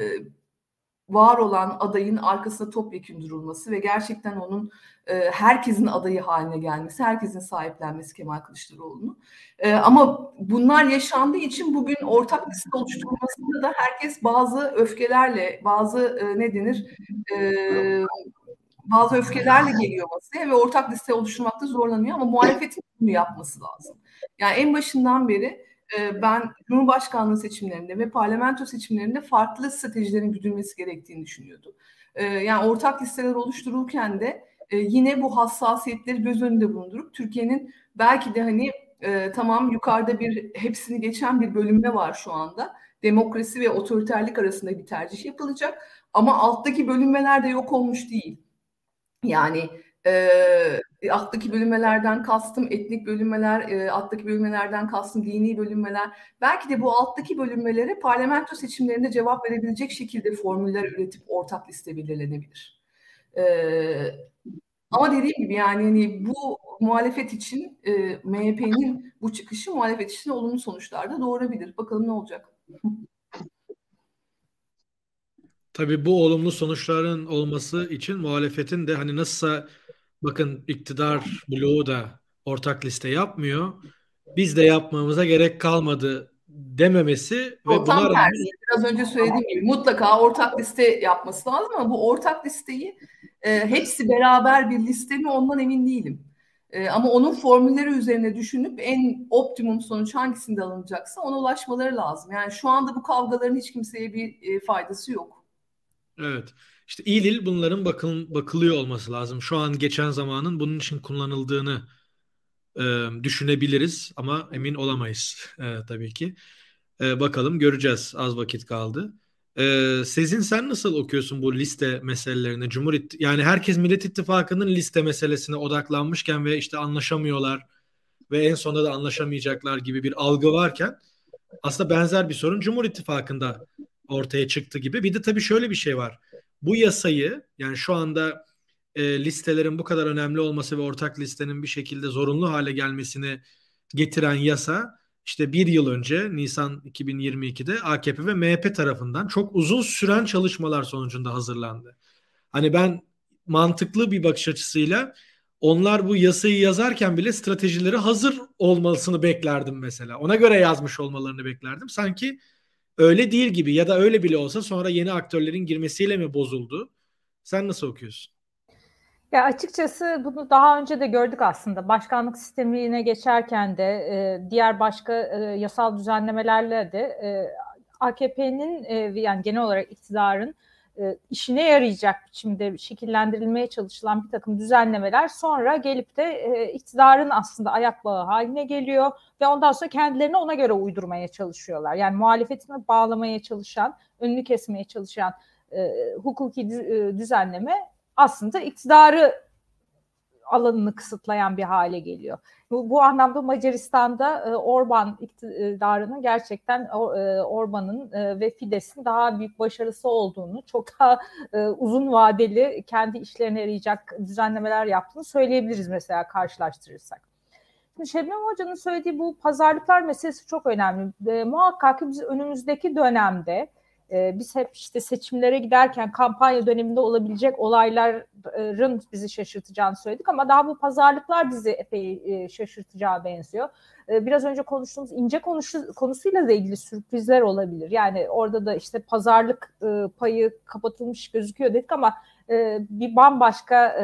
var olan adayın arkasında topyekün durulması ve gerçekten onun e, herkesin adayı haline gelmesi, herkesin sahiplenmesi Kemal Kılıçdaroğlu'nu. E, ama bunlar yaşandığı için bugün ortak liste oluşturulmasında da herkes bazı öfkelerle, bazı e, ne denir, e, bazı öfkelerle geliyor masaya ve ortak liste oluşturmakta zorlanıyor ama muhalefetin bunu yapması lazım. Yani en başından beri e, ben Cumhurbaşkanlığı seçimlerinde ve parlamento seçimlerinde farklı stratejilerin güdülmesi gerektiğini düşünüyordum. E, yani ortak listeler oluşturulurken de e, yine bu hassasiyetleri göz önünde bulundurup Türkiye'nin belki de hani e, tamam yukarıda bir hepsini geçen bir bölünme var şu anda. Demokrasi ve otoriterlik arasında bir tercih yapılacak ama alttaki bölünmeler de yok olmuş değil. Yani e, alttaki bölünmelerden kastım etnik bölünmeler, e, alttaki bölünmelerden kastım dini bölünmeler. Belki de bu alttaki bölünmelere parlamento seçimlerinde cevap verebilecek şekilde formüller üretip ortak liste belirlenebilir. E, ama dediğim gibi yani hani bu muhalefet için e, M H P'nin bu çıkışı muhalefet için olumlu sonuçlar da doğurabilir. Bakalım ne olacak? Tabii bu olumlu sonuçların olması için muhalefetin de hani nasılsa bakın iktidar bloğu da ortak liste yapmıyor. Biz de yapmamıza gerek kalmadı dememesi O ve buna tam tersi. rağmen Biraz önce söylediğim gibi mutlaka ortak liste yapması lazım ama bu ortak listeyi e, hepsi beraber bir liste mi ondan emin değilim. E, ama onun formülleri üzerine düşünüp en optimum sonuç hangisinde alınacaksa ona ulaşmaları lazım. Yani şu anda bu kavgaların hiç kimseye bir e, faydası yok. evet işte il il bunların bakıl, bakılıyor olması lazım. Şu an geçen zamanın bunun için kullanıldığını e, düşünebiliriz ama emin olamayız e, tabii ki. E, bakalım göreceğiz. Az vakit kaldı. E, Sezin sen nasıl okuyorsun bu liste meselelerini? Cumhur İtt- yani herkes Millet İttifakı'nın liste meselesine odaklanmışken ve işte anlaşamıyorlar ve en sonunda da anlaşamayacaklar gibi bir algı varken aslında benzer bir sorun Cumhur İttifakı'nda ortaya çıktı gibi. Bir de tabii şöyle bir şey var. Bu yasayı yani şu anda e, listelerin bu kadar önemli olması ve ortak listenin bir şekilde zorunlu hale gelmesini getiren yasa işte bir yıl önce Nisan iki bin yirmi ikide A K P ve M H P tarafından çok uzun süren çalışmalar sonucunda hazırlandı. Hani ben mantıklı bir bakış açısıyla onlar bu yasayı yazarken bile stratejileri hazır olmasını beklerdim mesela. Ona göre yazmış olmalarını beklerdim. Sanki öyle değil gibi ya da öyle bile olsa sonra yeni aktörlerin girmesiyle mi bozuldu? Sen nasıl okuyorsun? Ya açıkçası bunu daha önce de gördük aslında. Başkanlık sistemine geçerken de e, diğer başka e, yasal düzenlemelerle de e, A K P'nin e, yani genel olarak iktidarın e, işine yarayacak biçimde şekillendirilmeye çalışılan bir takım düzenlemeler sonra gelip de e, iktidarın aslında ayak bağı haline geliyor ve ondan sonra kendilerini ona göre uydurmaya çalışıyorlar. Yani muhalefetini bağlamaya çalışan, önünü kesmeye çalışan e, hukuki düzenleme aslında iktidarı alanını kısıtlayan bir hale geliyor. Bu, bu anlamda Macaristan'da e, Orban iktidarının gerçekten e, Orban'ın e, ve Fidesz'in daha büyük başarısı olduğunu, çok daha e, uzun vadeli kendi işlerine yarayacak düzenlemeler yaptığını söyleyebiliriz mesela karşılaştırırsak. Şimdi Şebnem Hoca'nın söylediği bu pazarlıklar meselesi çok önemli. E, muhakkak ki biz önümüzdeki dönemde E, biz hep işte seçimlere giderken kampanya döneminde olabilecek olayların bizi şaşırtacağını söyledik ama daha bu pazarlıklar bizi epey e, şaşırtacağı benziyor. E, biraz önce konuştuğumuz ince konusu, konusuyla da ilgili sürprizler olabilir. Yani orada da işte pazarlık e, payı kapatılmış gözüküyor dedik ama e, bir bambaşka e,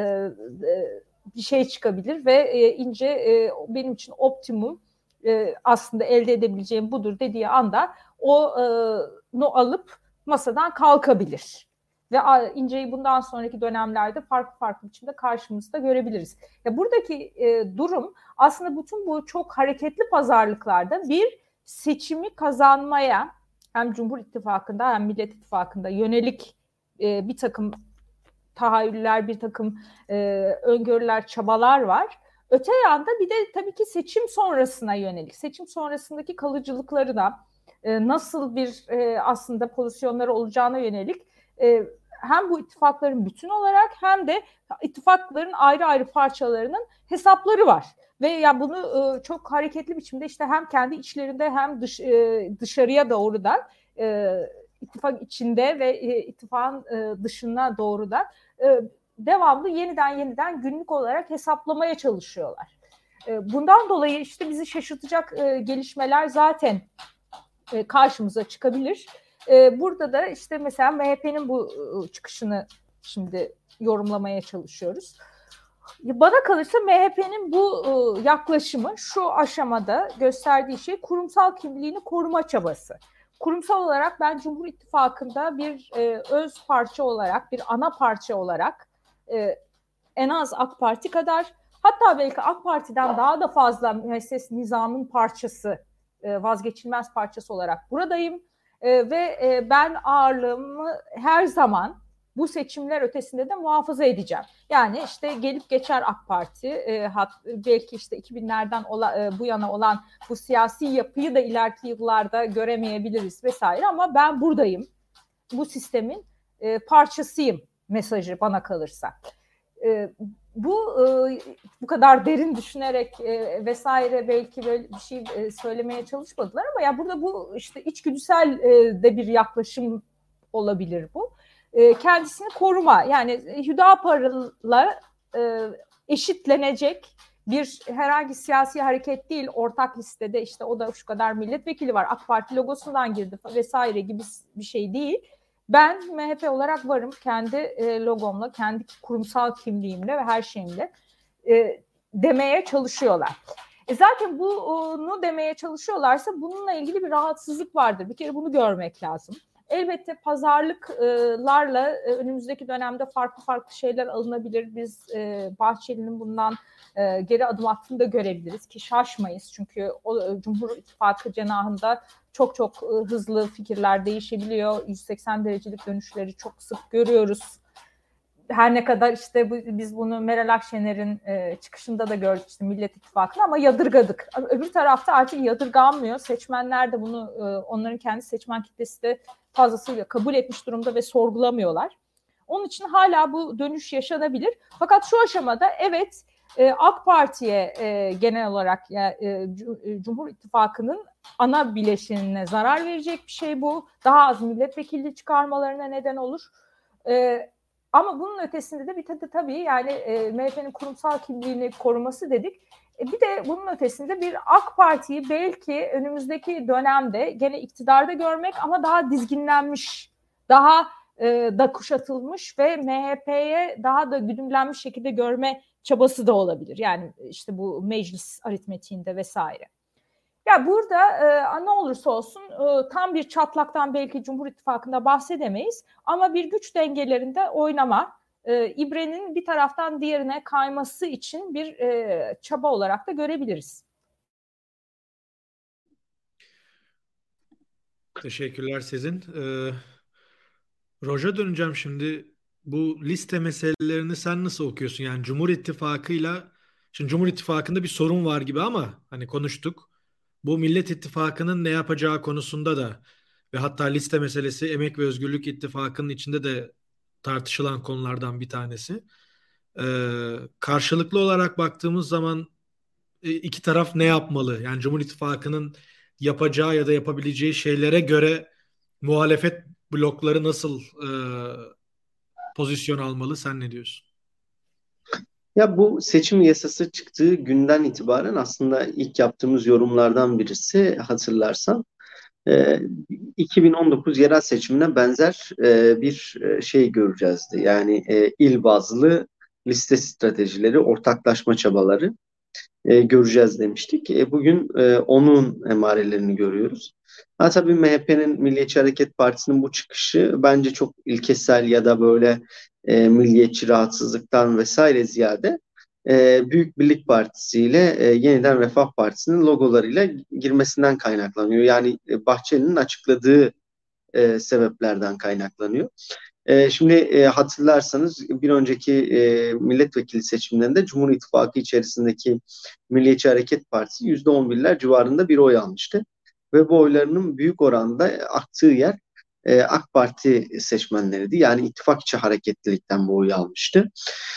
e, bir şey çıkabilir ve e, ince e, benim için optimum e, aslında elde edebileceğim budur dediği anda o e, nu alıp masadan kalkabilir. Ve İnce'yi bundan sonraki dönemlerde farklı farklı biçimde karşımızda görebiliriz. Ya buradaki e, durum aslında bütün bu çok hareketli pazarlıklarda bir seçimi kazanmaya hem Cumhur İttifakı'nda hem Millet İttifakı'nda yönelik e, bir takım tahayyüller, bir takım e, öngörüler, çabalar var. Öte yanda bir de tabii ki seçim sonrasına yönelik, seçim sonrasındaki kalıcılıkları da e, nasıl bir e, aslında pozisyonları olacağına yönelik e, hem bu ittifakların bütün olarak hem de ittifakların ayrı ayrı parçalarının hesapları var. Ve ya yani bunu e, çok hareketli biçimde işte hem kendi içlerinde hem dış, e, dışarıya doğrudan e, ittifak içinde ve e, ittifakın e, dışına doğrudan e, devamlı yeniden yeniden günlük olarak hesaplamaya çalışıyorlar. E, bundan dolayı işte bizi şaşırtacak e, gelişmeler zaten e, karşımıza çıkabilir. E, burada da işte mesela M H P'nin bu e, çıkışını şimdi yorumlamaya çalışıyoruz. Bana kalırsa M H P'nin bu e, yaklaşımı şu aşamada gösterdiği şey kurumsal kimliğini koruma çabası. Kurumsal olarak ben Cumhur İttifakı'nda bir e, öz parça olarak, bir ana parça olarak e, en az AK Parti kadar, hatta belki AK Parti'den daha da fazla müesses nizamın parçası, e, vazgeçilmez parçası olarak buradayım. E, ve e, ben ağırlığımı her zaman bu seçimler ötesinde de muhafaza edeceğim. Yani işte gelip geçer AK Parti, e, hat, belki işte iki binlerden ola, e, bu yana olan bu siyasi yapıyı da ileriki yıllarda göremeyebiliriz vesaire ama ben buradayım. Bu sistemin e, parçasıyım mesajı bana kalırsa. E, bu e, bu kadar derin düşünerek e, vesaire belki böyle bir şey e, söylemeye çalışmadılar ama ya burada bu işte içgüdüsel e, de bir yaklaşım olabilir bu. E, kendisini koruma yani Hüdapar'la e, eşitlenecek bir herhangi siyasi hareket değil, ortak listede işte o da şu kadar milletvekili var, AK Parti logosundan girdi vesaire gibi bir şey değil. Ben M H P olarak varım kendi e, logomla, kendi kurumsal kimliğimle ve her şeyimle e, demeye çalışıyorlar. E zaten bunu demeye çalışıyorlarsa bununla ilgili bir rahatsızlık vardır. Bir kere bunu görmek lazım. Elbette pazarlıklarla önümüzdeki dönemde farklı farklı şeyler alınabilir. Biz e, Bahçeli'nin bundan e, geri adım attığını da görebiliriz ki şaşmayız. Çünkü o Cumhur İttifakı cenahında çok çok e, hızlı fikirler değişebiliyor. yüz seksen derecelik dönüşleri çok sık görüyoruz. Her ne kadar işte bu, biz bunu Meral Akşener'in e, çıkışında da gördük işte Millet İttifakı'nı ama yadırgadık. Öbür tarafta artık yadırganmıyor. Seçmenler de bunu e, onların kendi seçmen kitlesi de fazlasıyla kabul etmiş durumda ve sorgulamıyorlar. Onun için hala bu dönüş yaşanabilir. Fakat şu aşamada evet e, AK Parti'ye e, genel olarak e, Cumhur İttifakı'nın ana bileşenine zarar verecek bir şey bu. Daha az milletvekili çıkarmalarına neden olur. E, Ama bunun ötesinde de bir tabii, tabii yani e, M H P'nin kurumsal kimliğini koruması dedik. E, bir de bunun ötesinde bir AK Parti'yi belki önümüzdeki dönemde gene iktidarda görmek ama daha dizginlenmiş, daha e, da kuşatılmış ve M H P'ye daha da güdümlenmiş şekilde görme çabası da olabilir. Yani işte bu meclis aritmetiğinde vesaire. Ya burada e, ne olursa olsun e, tam bir çatlaktan belki Cumhur İttifakı'nda bahsedemeyiz ama bir güç dengelerinde oynama, e, ibrenin bir taraftan diğerine kayması için bir e, çaba olarak da görebiliriz. Teşekkürler Sezin. Ee, Roja döneceğim şimdi. Bu liste meselelerini sen nasıl okuyorsun? Yani Cumhur İttifakı'yla, şimdi Cumhur İttifakı'nda bir sorun var gibi ama hani konuştuk. Bu Millet İttifakı'nın ne yapacağı konusunda da ve hatta liste meselesi Emek ve Özgürlük İttifakı'nın içinde de tartışılan konulardan bir tanesi. Ee, karşılıklı olarak baktığımız zaman e, iki taraf ne yapmalı? Yani Cumhur İttifakı'nın yapacağı ya da yapabileceği şeylere göre muhalefet blokları nasıl e, pozisyon almalı? Sen ne diyorsun? Ya bu seçim yasası çıktığı günden itibaren aslında ilk yaptığımız yorumlardan birisi, hatırlarsan, e, iki bin on dokuz yerel seçimine benzer e, bir e, şey göreceğizdi. Yani e, il bazlı liste stratejileri, ortaklaşma çabaları e, göreceğiz demiştik. E, bugün e, onun emarelerini görüyoruz. Ha, tabii M H P'nin, Milliyetçi Hareket Partisi'nin bu çıkışı bence çok ilkesel ya da böyle e, milliyetçi rahatsızlıktan vesaire ziyade e, Büyük Birlik Partisi ile e, Yeniden Refah Partisi'nin logolarıyla girmesinden kaynaklanıyor. Yani e, Bahçeli'nin açıkladığı e, sebeplerden kaynaklanıyor. E, şimdi e, hatırlarsanız bir önceki e, milletvekili seçimlerinde Cumhur İttifakı içerisindeki Milliyetçi Hareket Partisi yüzde on birler civarında bir oy almıştı. Ve bu oylarının büyük oranda aktığı yer e, AK Parti seçmenleriydi. Yani ittifak içi hareketlilikten bu oyu almıştı.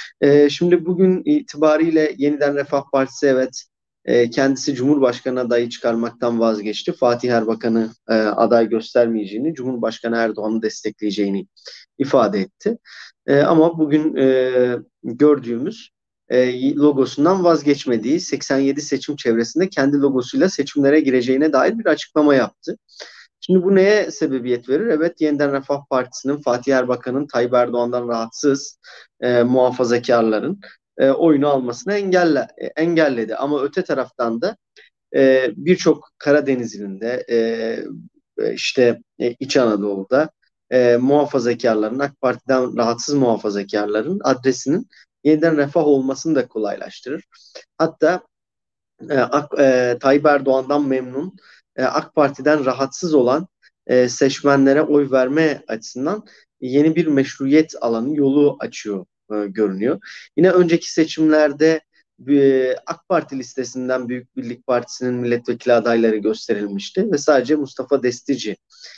E, şimdi bugün itibariyle Yeniden Refah Partisi, evet, e, kendisi Cumhurbaşkanı adayı çıkarmaktan vazgeçti. Fatih Erbakan'ı e, aday göstermeyeceğini, Cumhurbaşkanı Erdoğan'ı destekleyeceğini ifade etti. E, ama bugün e, gördüğümüz e, logosundan vazgeçmediği, seksen yedi seçim çevresinde kendi logosuyla seçimlere gireceğine dair bir açıklama yaptı. Şimdi bu neye sebebiyet verir? Evet, Yeniden Refah Partisi'nin, Fatih Erbakan'ın Tayyip Erdoğan'dan rahatsız e, muhafazakarların e, oyunu almasını engelle, e, engelledi. Ama öte taraftan da e, birçok Karadeniz'in de e, e, işte e, İç Anadolu'da e, muhafazakarların, AK Parti'den rahatsız muhafazakarların adresinin Yeniden Refah olmasını da kolaylaştırır. Hatta e, Ak, e, Tayyip Erdoğan'dan memnun, e, AK Parti'den rahatsız olan e, seçmenlere oy verme açısından yeni bir meşruiyet alanı, yolu açıyor e, görünüyor. Yine önceki seçimlerde e, AK Parti listesinden Büyük Birlik Partisi'nin milletvekili adayları gösterilmişti ve sadece Mustafa Destici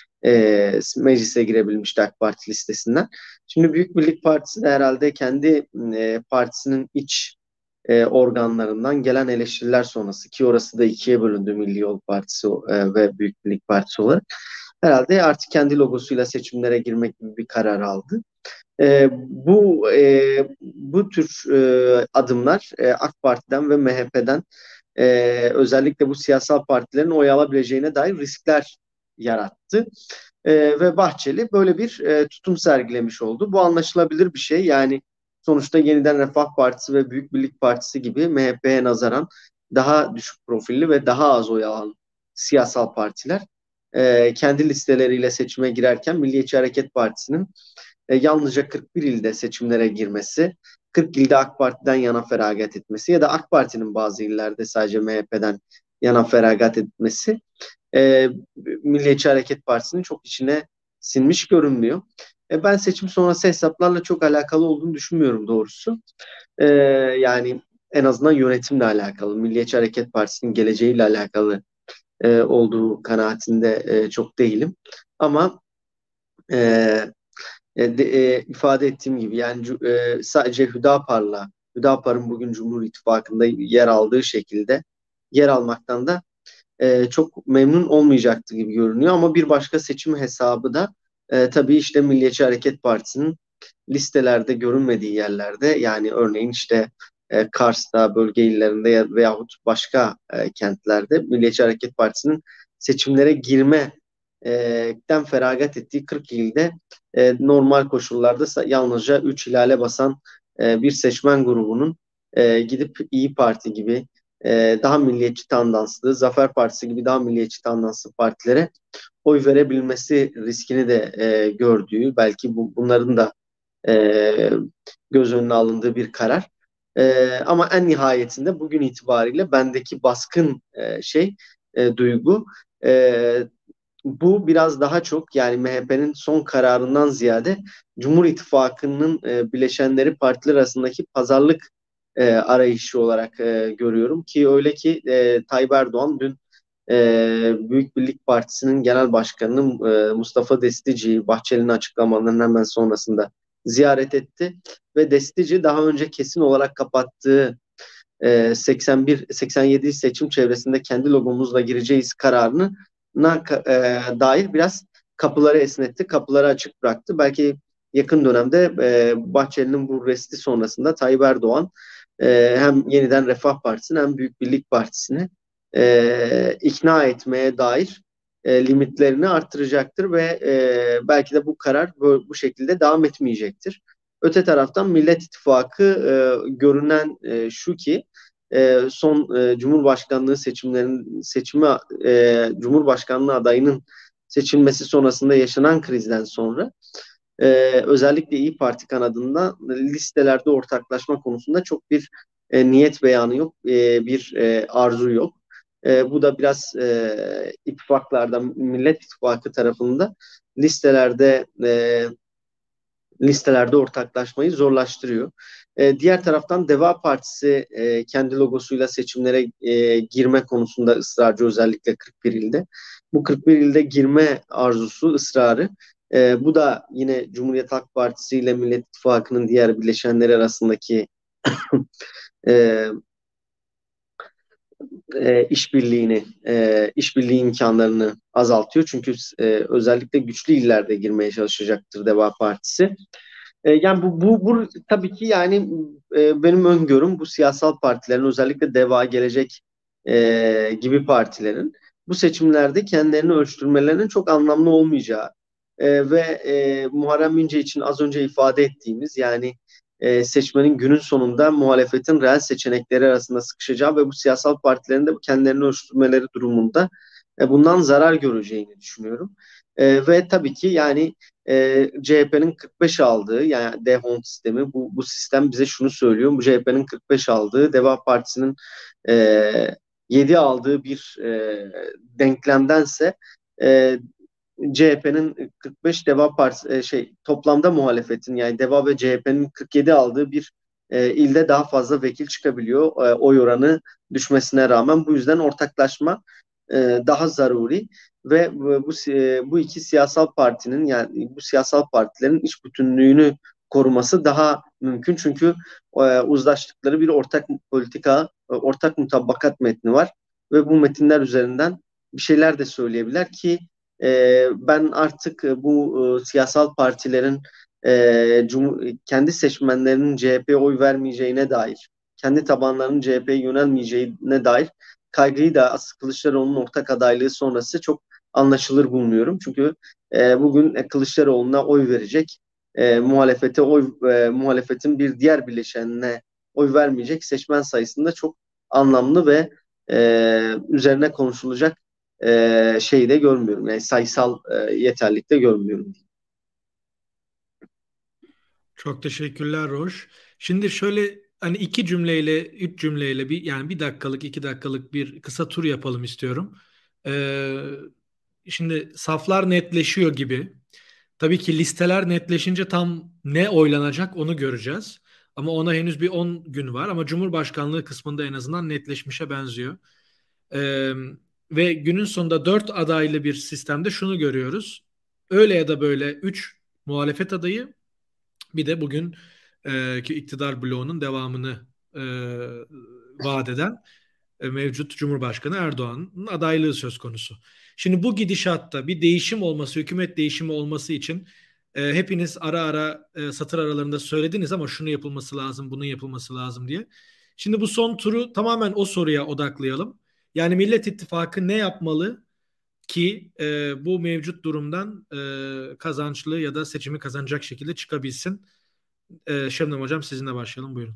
e, meclise girebilmişti AK Parti listesinden. Şimdi Büyük Birlik Partisi de herhalde kendi e, partisinin iç e, organlarından gelen eleştiriler sonrası, ki orası da ikiye bölündü, Milli Yol Partisi e, ve Büyük Birlik Partisi olarak, herhalde artık kendi logosuyla seçimlere girmek gibi bir karar aldı. E, bu e, bu tür e, adımlar e, AK Parti'den ve M H P'den e, özellikle bu siyasal partilerin oy alabileceğine dair riskler yarattı. E, ve Bahçeli böyle bir e, tutum sergilemiş oldu. Bu anlaşılabilir bir şey. Yani sonuçta Yeniden Refah Partisi ve Büyük Birlik Partisi gibi M H P'ye nazaran daha düşük profilli ve daha az oy alan siyasal partiler e, kendi listeleriyle seçime girerken Milliyetçi Hareket Partisi'nin e, yalnızca kırk bir ilde seçimlere girmesi, kırk ilde AK Parti'den yana feragat etmesi ya da AK Parti'nin bazı illerde sadece M H P'den yana feragat etmesi e, Milliyetçi Hareket Partisi'nin çok içine sinmiş görünmüyor. E, ben seçim sonrası hesaplarla çok alakalı olduğunu düşünmüyorum doğrusu. E, yani en azından yönetimle alakalı, Milliyetçi Hareket Partisi'nin geleceğiyle alakalı e, olduğu kanaatinde e, çok değilim. Ama e, e, de, e, ifade ettiğim gibi yani e, sadece Hüdapar'la, Hüdapar'ın bugün Cumhur İttifakı'nda yer aldığı şekilde yer almaktan da e, çok memnun olmayacaktı gibi görünüyor. Ama bir başka seçim hesabı da e, tabii işte Milliyetçi Hareket Partisi'nin listelerde görünmediği yerlerde, yani örneğin işte e, Kars'ta, bölge illerinde ya, veyahut başka e, kentlerde Milliyetçi Hareket Partisi'nin seçimlere girme e, den feragat ettiği kırk ilde e, normal koşullarda yalnızca üç hilale basan e, bir seçmen grubunun e, gidip İyi Parti gibi e, daha milliyetçi tandanslı, Zafer Partisi gibi daha milliyetçi tandanslı partilere oy verebilmesi riskini de e, gördüğü, belki bu, bunların da e, göz önüne alındığı bir karar. E, ama en nihayetinde bugün itibariyle bendeki baskın e, şey, e, duygu, e, bu biraz daha çok, yani M H P'nin son kararından ziyade Cumhur İttifakı'nın e, bileşenleri partiler arasındaki pazarlık e, arayışı olarak e, görüyorum. Ki öyle ki e, Tayyip Erdoğan dün e, Büyük Birlik Partisi'nin genel başkanı e, Mustafa Destici'yi Bahçeli'nin açıklamalarının hemen sonrasında ziyaret etti ve Destici daha önce kesin olarak kapattığı e, seksen bir seksen yedi seçim çevresinde kendi logomuzla gireceğiz kararını na, e, dair biraz kapıları esnetti, kapıları açık bıraktı. Belki yakın dönemde e, Bahçeli'nin bu resti sonrasında Tayyip Erdoğan e, hem yeniden Refah Partisi'ni hem Büyük Birlik Partisi'ni e, ikna etmeye dair e, limitlerini arttıracaktır ve e, belki de bu karar bu, bu şekilde devam etmeyecektir. Öte taraftan Millet İttifakı e, görünen e, şu ki e, son e, Cumhurbaşkanlığı seçimlerinin seçimi e, Cumhurbaşkanlığı adayının seçilmesi sonrasında yaşanan krizden sonra e, özellikle İYİ Parti kanadında listelerde ortaklaşma konusunda çok bir e, niyet beyanı yok, e, bir e, arzu yok. E, bu da biraz e, ittifaklarda, Millet İttifakı tarafında listelerde e, listelerde ortaklaşmayı zorlaştırıyor. E, diğer taraftan Deva Partisi e, kendi logosuyla seçimlere e, girme konusunda ısrarcı, özellikle kırk bir ilde. Bu kırk bir ilde girme arzusu, ısrarı, e, bu da yine Cumhuriyet Halk Partisi ile Millet İttifakı'nın diğer bileşenleri arasındaki e, e, işbirliğini, e, işbirliği imkanlarını azaltıyor. Çünkü e, özellikle güçlü illerde girmeye çalışacaktır Deva Partisi. E, yani bu, bu, bu tabii ki yani e, benim öngörüm bu siyasal partilerin, özellikle Deva, Gelecek e, gibi partilerin bu seçimlerde kendilerini ölçtürmelerinin çok anlamlı olmayacağı e, ve e, Muharrem İnce için az önce ifade ettiğimiz, yani e, seçmenin günün sonunda muhalefetin reel seçenekleri arasında sıkışacağı ve bu siyasal partilerin de kendilerini ölçtürmeleri durumunda e, bundan zarar göreceğini düşünüyorum. E, ve tabii ki yani e, C H P'nin kırk beş aldığı, yani Dehont sistemi, bu, bu sistem bize şunu söylüyor: bu C H P'nin kırk beş aldığı, Deva Partisi'nin e, yedi aldığı bir e, denklemdense e, C H P'nin kırk beş, Deva Partisi e, şey toplamda muhalefetin, yani Deva ve C H P'nin kırk yedi aldığı bir e, ilde daha fazla vekil çıkabiliyor. E, oy oranı düşmesine rağmen bu yüzden ortaklaşma e, daha zaruri ve bu, bu bu iki siyasal partinin, yani bu siyasal partilerin iç bütünlüğünü koruması daha mümkün. Çünkü e, uzlaştıkları bir ortak politika, e, ortak mutabakat metni var ve bu metinler üzerinden bir şeyler de söyleyebilirler ki e, ben artık bu e, siyasal partilerin e, Cumhur- kendi seçmenlerinin C H P'ye oy vermeyeceğine dair, kendi tabanlarının C H P'ye yönelmeyeceğine dair kaygıyı da Kılıçdaroğlu'nun ortak adaylığı sonrası çok anlaşılır bulmuyorum. Çünkü e, bugün e, Kılıçdaroğlu'na oy verecek, e, muhalefete oy e, muhalefetin bir diğer bileşenine oy vermeyecek seçmen sayısında çok anlamlı ve e, üzerine konuşulacak e, şeyi de görmüyorum. Yani sayısal e, yeterlilik de görmüyorum. Çok teşekkürler Roş. Şimdi şöyle hani iki cümleyle, üç cümleyle bir, yani bir dakikalık, iki dakikalık bir kısa tur yapalım istiyorum. Ee, şimdi saflar netleşiyor gibi. Tabii ki listeler netleşince tam ne oylanacak onu göreceğiz. Ama ona henüz bir on gün var. Ama Cumhurbaşkanlığı kısmında en azından netleşmişe benziyor. Ee, ve günün sonunda dört adaylı bir sistemde şunu görüyoruz. Öyle ya da böyle üç muhalefet adayı, bir de bugün e, ki iktidar bloğunun devamını e, vaat eden e, mevcut Cumhurbaşkanı Erdoğan'ın adaylığı söz konusu. Şimdi bu gidişatta bir değişim olması, hükümet değişimi olması için e, hepiniz ara ara e, satır aralarında söylediniz ama şunu yapılması lazım, bunun yapılması lazım diye. Şimdi bu son turu tamamen o soruya odaklayalım. Yani Millet İttifakı ne yapmalı ki e, bu mevcut durumdan e, kazançlı ya da seçimi kazanacak şekilde çıkabilsin? E, Şebnem Hocam, sizinle başlayalım, buyurun.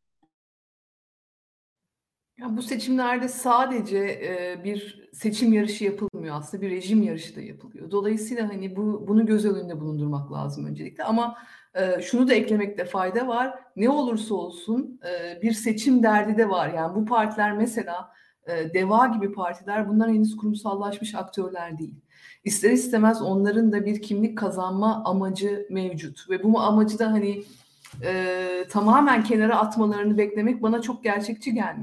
Ya bu seçimlerde sadece e, bir seçim yarışı yapılmıyor, aslında bir rejim yarışı da yapılıyor. Dolayısıyla hani bu bunu göz önünde bulundurmak lazım öncelikle. Ama e, şunu da eklemekte fayda var. Ne olursa olsun e, bir seçim derdi de var. Yani bu partiler mesela e, Deva gibi partiler, bunlar henüz kurumsallaşmış aktörler değil. İster istemez onların da bir kimlik kazanma amacı mevcut ve bu amacı da hani e, tamamen kenara atmalarını beklemek bana çok gerçekçi gelmiyor.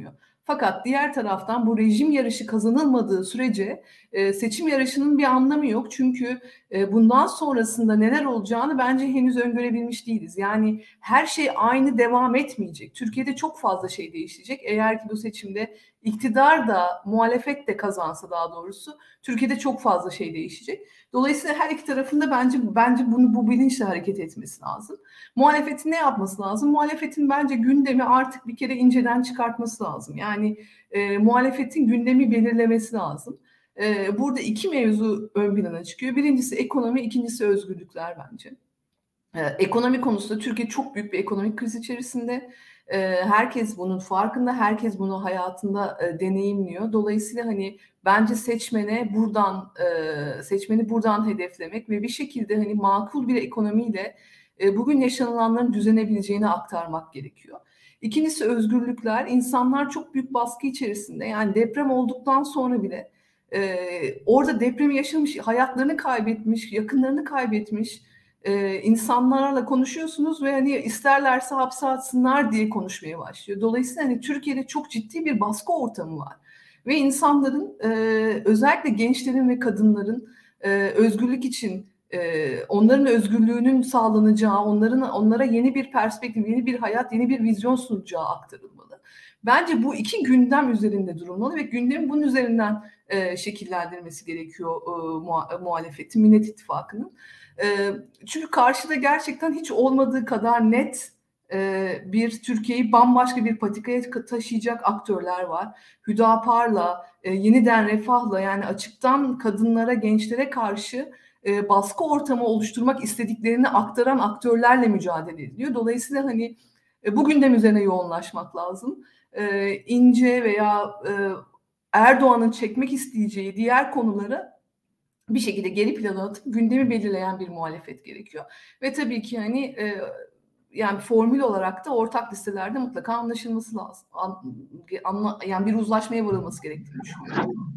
Fakat diğer taraftan bu rejim yarışı kazanılmadığı sürece e, seçim yarışının bir anlamı yok. Çünkü e, bundan sonrasında neler olacağını bence henüz öngörebilmiş değiliz. Yani her şey aynı devam etmeyecek. Türkiye'de çok fazla şey değişecek. Eğer ki bu seçimde iktidar da muhalefet de kazansa, daha doğrusu Türkiye'de çok fazla şey değişecek. Dolayısıyla her iki tarafında bence bence bunu bu bilinçle hareket etmesi lazım. Muhalefetin ne yapması lazım? Muhalefetin bence gündemi artık bir kere inceden çıkartması lazım. Yani e, muhalefetin gündemi belirlemesi lazım. E, burada iki mevzu ön plana çıkıyor. Birincisi ekonomi, ikincisi özgürlükler bence. E, ekonomi konusunda Türkiye çok büyük bir ekonomik kriz içerisinde. E, herkes bunun farkında, herkes bunu hayatında e, deneyimliyor. Dolayısıyla hani bence seçmene buradan e, seçmeni buradan hedeflemek ve bir şekilde hani makul bir ekonomiyle bugün yaşanılanların düzenebileceğini aktarmak gerekiyor. İkincisi özgürlükler. İnsanlar çok büyük baskı içerisinde, yani deprem olduktan sonra bile e, orada depremi yaşamış, hayatlarını kaybetmiş, yakınlarını kaybetmiş e, insanlarla konuşuyorsunuz ve hani isterlerse hapse atsınlar diye konuşmaya başlıyor. Dolayısıyla hani Türkiye'de çok ciddi bir baskı ortamı var ve insanların e, özellikle gençlerin ve kadınların e, özgürlük için, onların özgürlüğünün sağlanacağı, onların onlara yeni bir perspektif, yeni bir hayat, yeni bir vizyon sunacağı aktarılmalı. Bence bu iki gündem üzerinde durulmalı ve gündemin bunun üzerinden e, şekillendirmesi gerekiyor e, muhalefetin, Millet İttifakı'nın. E, çünkü karşıda gerçekten hiç olmadığı kadar net e, bir Türkiye'yi bambaşka bir patikaya taşıyacak aktörler var. Hüdapar'la, e, Yeniden Refah'la, yani açıktan kadınlara, gençlere karşı E, baskı ortamı oluşturmak istediklerini aktaran aktörlerle mücadele ediliyor. Dolayısıyla hani e, bu gündem üzerine yoğunlaşmak lazım. E, İnce veya e, Erdoğan'ın çekmek isteyeceği diğer konuları bir şekilde geri plana atıp gündemi belirleyen bir muhalefet gerekiyor. Ve tabii ki hani e, yani formül olarak da ortak listelerde mutlaka anlaşılması lazım. An, anla, yani bir uzlaşmaya varılması gerektiğini düşünüyorum.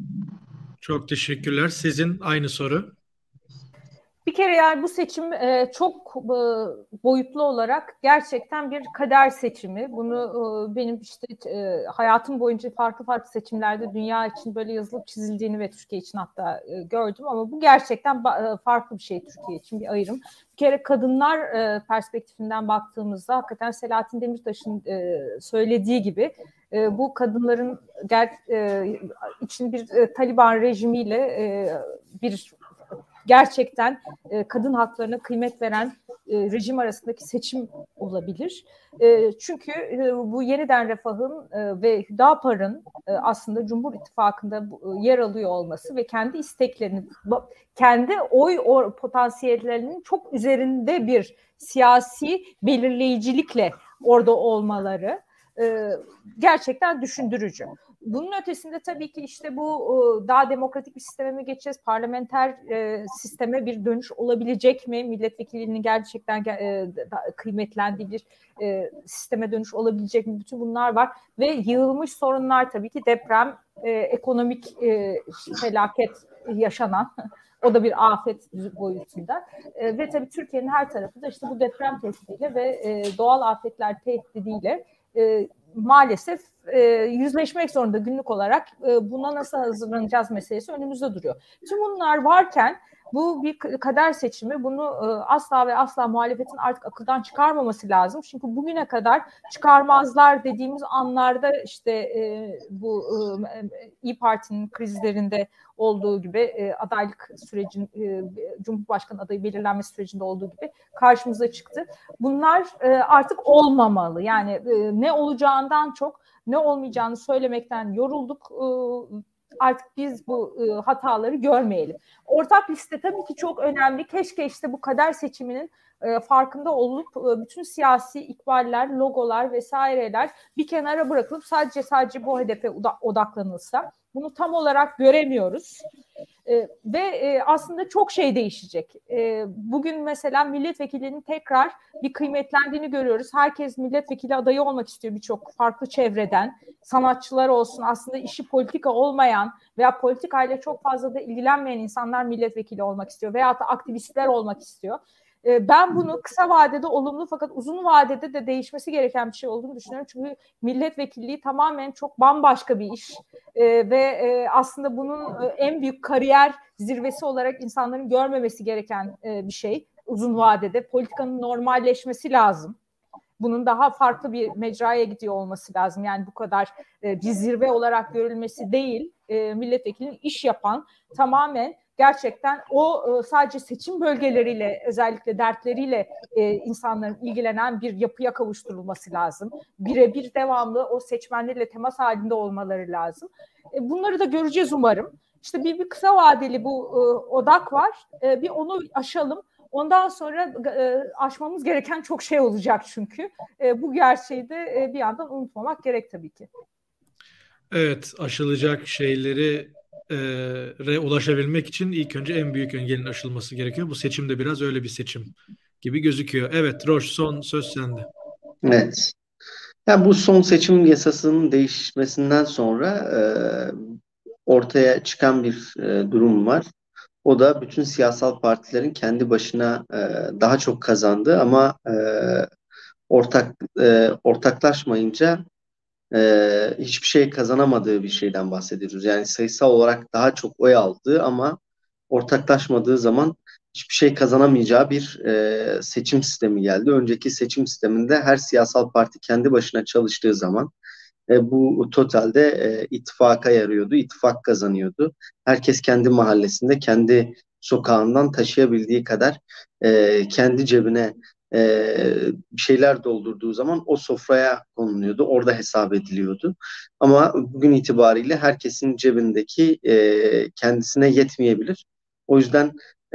Çok teşekkürler. Sizin aynı soru. Bir kere yani bu seçim e, çok e, boyutlu olarak gerçekten bir kader seçimi. Bunu e, benim işte e, hayatım boyunca farklı farklı seçimlerde dünya için böyle yazılıp çizildiğini ve Türkiye için hatta e, gördüm. Ama bu gerçekten e, farklı bir şey Türkiye için, bir ayrım. Bir kere kadınlar e, perspektifinden baktığımızda hakikaten Selahattin Demirtaş'ın e, söylediği gibi e, bu kadınların ger, e, için bir e, Taliban rejimiyle e, bir gerçekten e, kadın haklarına kıymet veren e, rejim arasındaki seçim olabilir. E, çünkü e, bu Yeniden Refah'ın e, ve Hüdapar'ın e, aslında Cumhur İttifakı'nda e, yer alıyor olması ve kendi isteklerinin, kendi oy or, potansiyellerinin çok üzerinde bir siyasi belirleyicilikle orada olmaları e, gerçekten düşündürücü. Bunun ötesinde tabii ki işte bu daha demokratik bir sisteme mi geçeceğiz? Parlamenter e, sisteme bir dönüş olabilecek mi? Milletvekilinin gerçekten e, kıymetlendiği bir e, sisteme dönüş olabilecek mi? Bütün bunlar var. Ve yığılmış sorunlar tabii ki deprem, e, ekonomik e, felaket yaşanan, o da bir afet boyutunda. E, ve tabii Türkiye'nin her tarafı da işte bu deprem tehdidiyle ve e, doğal afetler tehdidiyle e, maalesef e, yüzleşmek zorunda günlük olarak. E, buna nasıl hazırlanacağız meselesi önümüzde duruyor. Tüm bunlar varken bu bir kader seçimi, bunu e, asla ve asla muhalefetin artık akıldan çıkarmaması lazım. Çünkü bugüne kadar çıkarmazlar dediğimiz anlarda işte e, bu e, İYİ Parti'nin krizlerinde olduğu gibi e, adaylık sürecin, e, Cumhurbaşkanı adayı belirlenmesi sürecinde olduğu gibi karşımıza çıktı. Bunlar e, artık olmamalı. Yani e, ne olacağından çok ne olmayacağını söylemekten yorulduk. E, artık biz bu e, hataları görmeyelim. Ortak liste tabii ki çok önemli. Keşke işte bu kader seçiminin e, farkında olup e, bütün siyasi ikballer, logolar vesaireler bir kenara bırakılıp sadece sadece bu hedefe odaklanılsa. Bunu tam olarak göremiyoruz. Ee, ve e, aslında çok şey değişecek. E, bugün mesela milletvekilinin tekrar bir kıymetlendiğini görüyoruz. Herkes milletvekili adayı olmak istiyor birçok farklı çevreden. Sanatçılar olsun, aslında işi politika olmayan veya politikayla çok fazla da ilgilenmeyen insanlar milletvekili olmak istiyor. Veya da aktivistler olmak istiyor. Ben bunu kısa vadede olumlu fakat uzun vadede de değişmesi gereken bir şey olduğunu düşünüyorum. Çünkü milletvekilliği tamamen çok bambaşka bir iş ve aslında bunun en büyük kariyer zirvesi olarak insanların görmemesi gereken bir şey. Uzun vadede politikanın normalleşmesi lazım. Bunun daha farklı bir mecraya gidiyor olması lazım. Yani bu kadar bir zirve olarak görülmesi değil, milletvekilinin iş yapan, tamamen gerçekten o sadece seçim bölgeleriyle, özellikle dertleriyle insanların ilgilenen bir yapıya kavuşturulması lazım. Birebir devamlı o seçmenlerle temas halinde olmaları lazım. Bunları da göreceğiz umarım. İşte bir, bir kısa vadeli bu odak var. Bir onu aşalım. Ondan sonra e, aşmamız gereken çok şey olacak çünkü. E, bu gerçeği de e, bir yandan unutmamak gerek tabii ki. Evet, aşılacak şeyleri e, re ulaşabilmek için ilk önce en büyük engelin aşılması gerekiyor. Bu seçim de biraz öyle bir seçim gibi gözüküyor. Evet, Roş, son söz sende. Evet. Yani bu son seçim yasasının değişmesinden sonra e, ortaya çıkan bir e, durum var. O da bütün siyasal partilerin kendi başına e, daha çok kazandığı ama e, ortak e, ortaklaşmayınca e, hiçbir şey kazanamadığı bir şeyden bahsediyoruz. Yani sayısal olarak daha çok oy aldığı ama ortaklaşmadığı zaman hiçbir şey kazanamayacağı bir e, seçim sistemi geldi. Önceki seçim sisteminde her siyasal parti kendi başına çalıştığı zaman E, bu totalde e, ittifaka yarıyordu. İttifak kazanıyordu. Herkes kendi mahallesinde, kendi sokağından taşıyabildiği kadar e, kendi cebine e, bir şeyler doldurduğu zaman o sofraya konuluyordu. Orada hesap ediliyordu. Ama bugün itibariyle herkesin cebindeki e, kendisine yetmeyebilir. O yüzden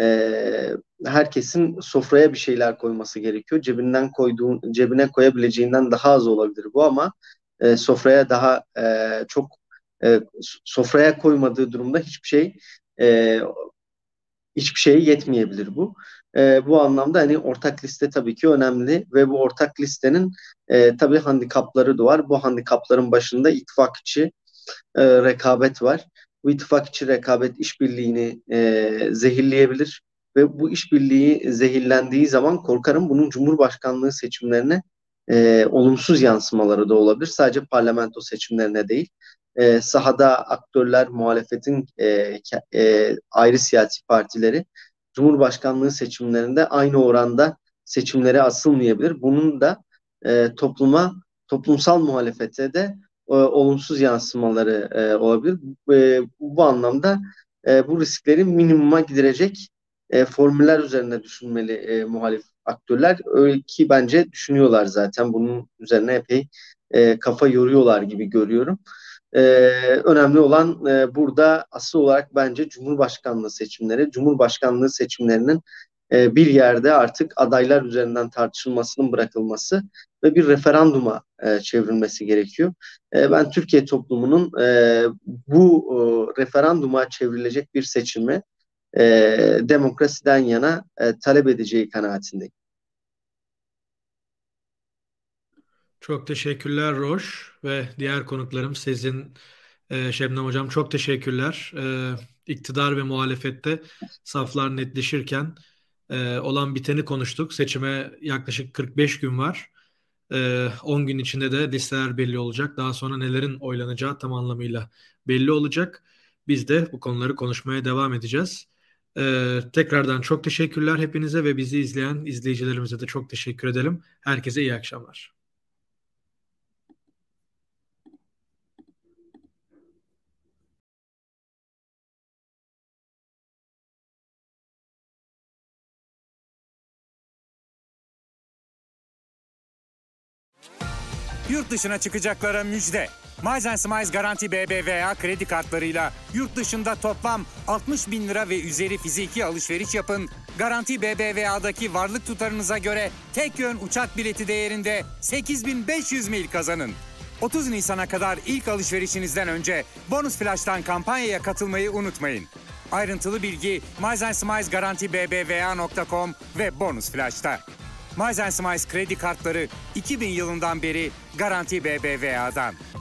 e, herkesin sofraya bir şeyler koyması gerekiyor. Cebinden koyduğun, cebine koyabileceğinden daha az olabilir bu ama E, sofraya daha e, çok e, sofraya koymadığı durumda hiçbir şey e, hiçbir şeye yetmeyebilir bu. E, bu anlamda hani ortak liste tabii ki önemli ve bu ortak listenin e, tabii handikapları da var. Bu handikapların başında ittifak içi e, rekabet var. Bu ittifak içi rekabet işbirliğini e, zehirleyebilir ve bu işbirliği zehirlendiği zaman korkarım bunun Cumhurbaşkanlığı seçimlerine e, olumsuz yansımaları da olabilir. Sadece parlamento seçimlerine değil. E, sahada aktörler, muhalefetin e, e, ayrı siyasi partileri Cumhurbaşkanlığı seçimlerinde aynı oranda seçimlere asılmayabilir. Bunun da e, topluma, toplumsal muhalefete de e, olumsuz yansımaları e, olabilir. E, bu anlamda e, bu riskleri minimuma giderecek e, formüller üzerine düşünmeli e, muhalif aktörler. Öyle ki bence düşünüyorlar zaten. Bunun üzerine epey e, kafa yoruyorlar gibi görüyorum. E, önemli olan e, burada asıl olarak bence Cumhurbaşkanlığı seçimleri. Cumhurbaşkanlığı seçimlerinin e, bir yerde artık adaylar üzerinden tartışılmasının bırakılması ve bir referanduma e, çevrilmesi gerekiyor. E, ben Türkiye toplumunun e, bu e, referanduma çevrilecek bir seçimi e, demokrasiden yana e, talep edeceği kanaatindeyim. Çok teşekkürler Roş ve diğer konuklarım Sezin, e, Şebnem Hocam çok teşekkürler. E, iktidar ve muhalefette saflar netleşirken e, olan biteni konuştuk. Seçime yaklaşık kırk beş gün var. E, on gün içinde de listeler belli olacak. Daha sonra nelerin oylanacağı tam anlamıyla belli olacak. Biz de bu konuları konuşmaya devam edeceğiz. Ee, tekrardan çok teşekkürler hepinize ve bizi izleyen izleyicilerimize de çok teşekkür edelim. Herkese iyi akşamlar. Yurt dışına çıkacaklara müjde. Miles Smiles Garanti B B V A kredi kartlarıyla yurt dışında toplam altmış bin lira ve üzeri fiziki alışveriş yapın. Garanti B B V A'daki varlık tutarınıza göre tek yön uçak bileti değerinde sekiz bin beş yüz mil kazanın. otuz Nisan'a kadar ilk alışverişinizden önce Bonus Flash'tan kampanyaya katılmayı unutmayın. Ayrıntılı bilgi Miles Smiles Garanti B B V A nokta com ve Bonus Flash'ta. Miles Smiles kredi kartları iki bin yılından beri Garanti B B V A'dan.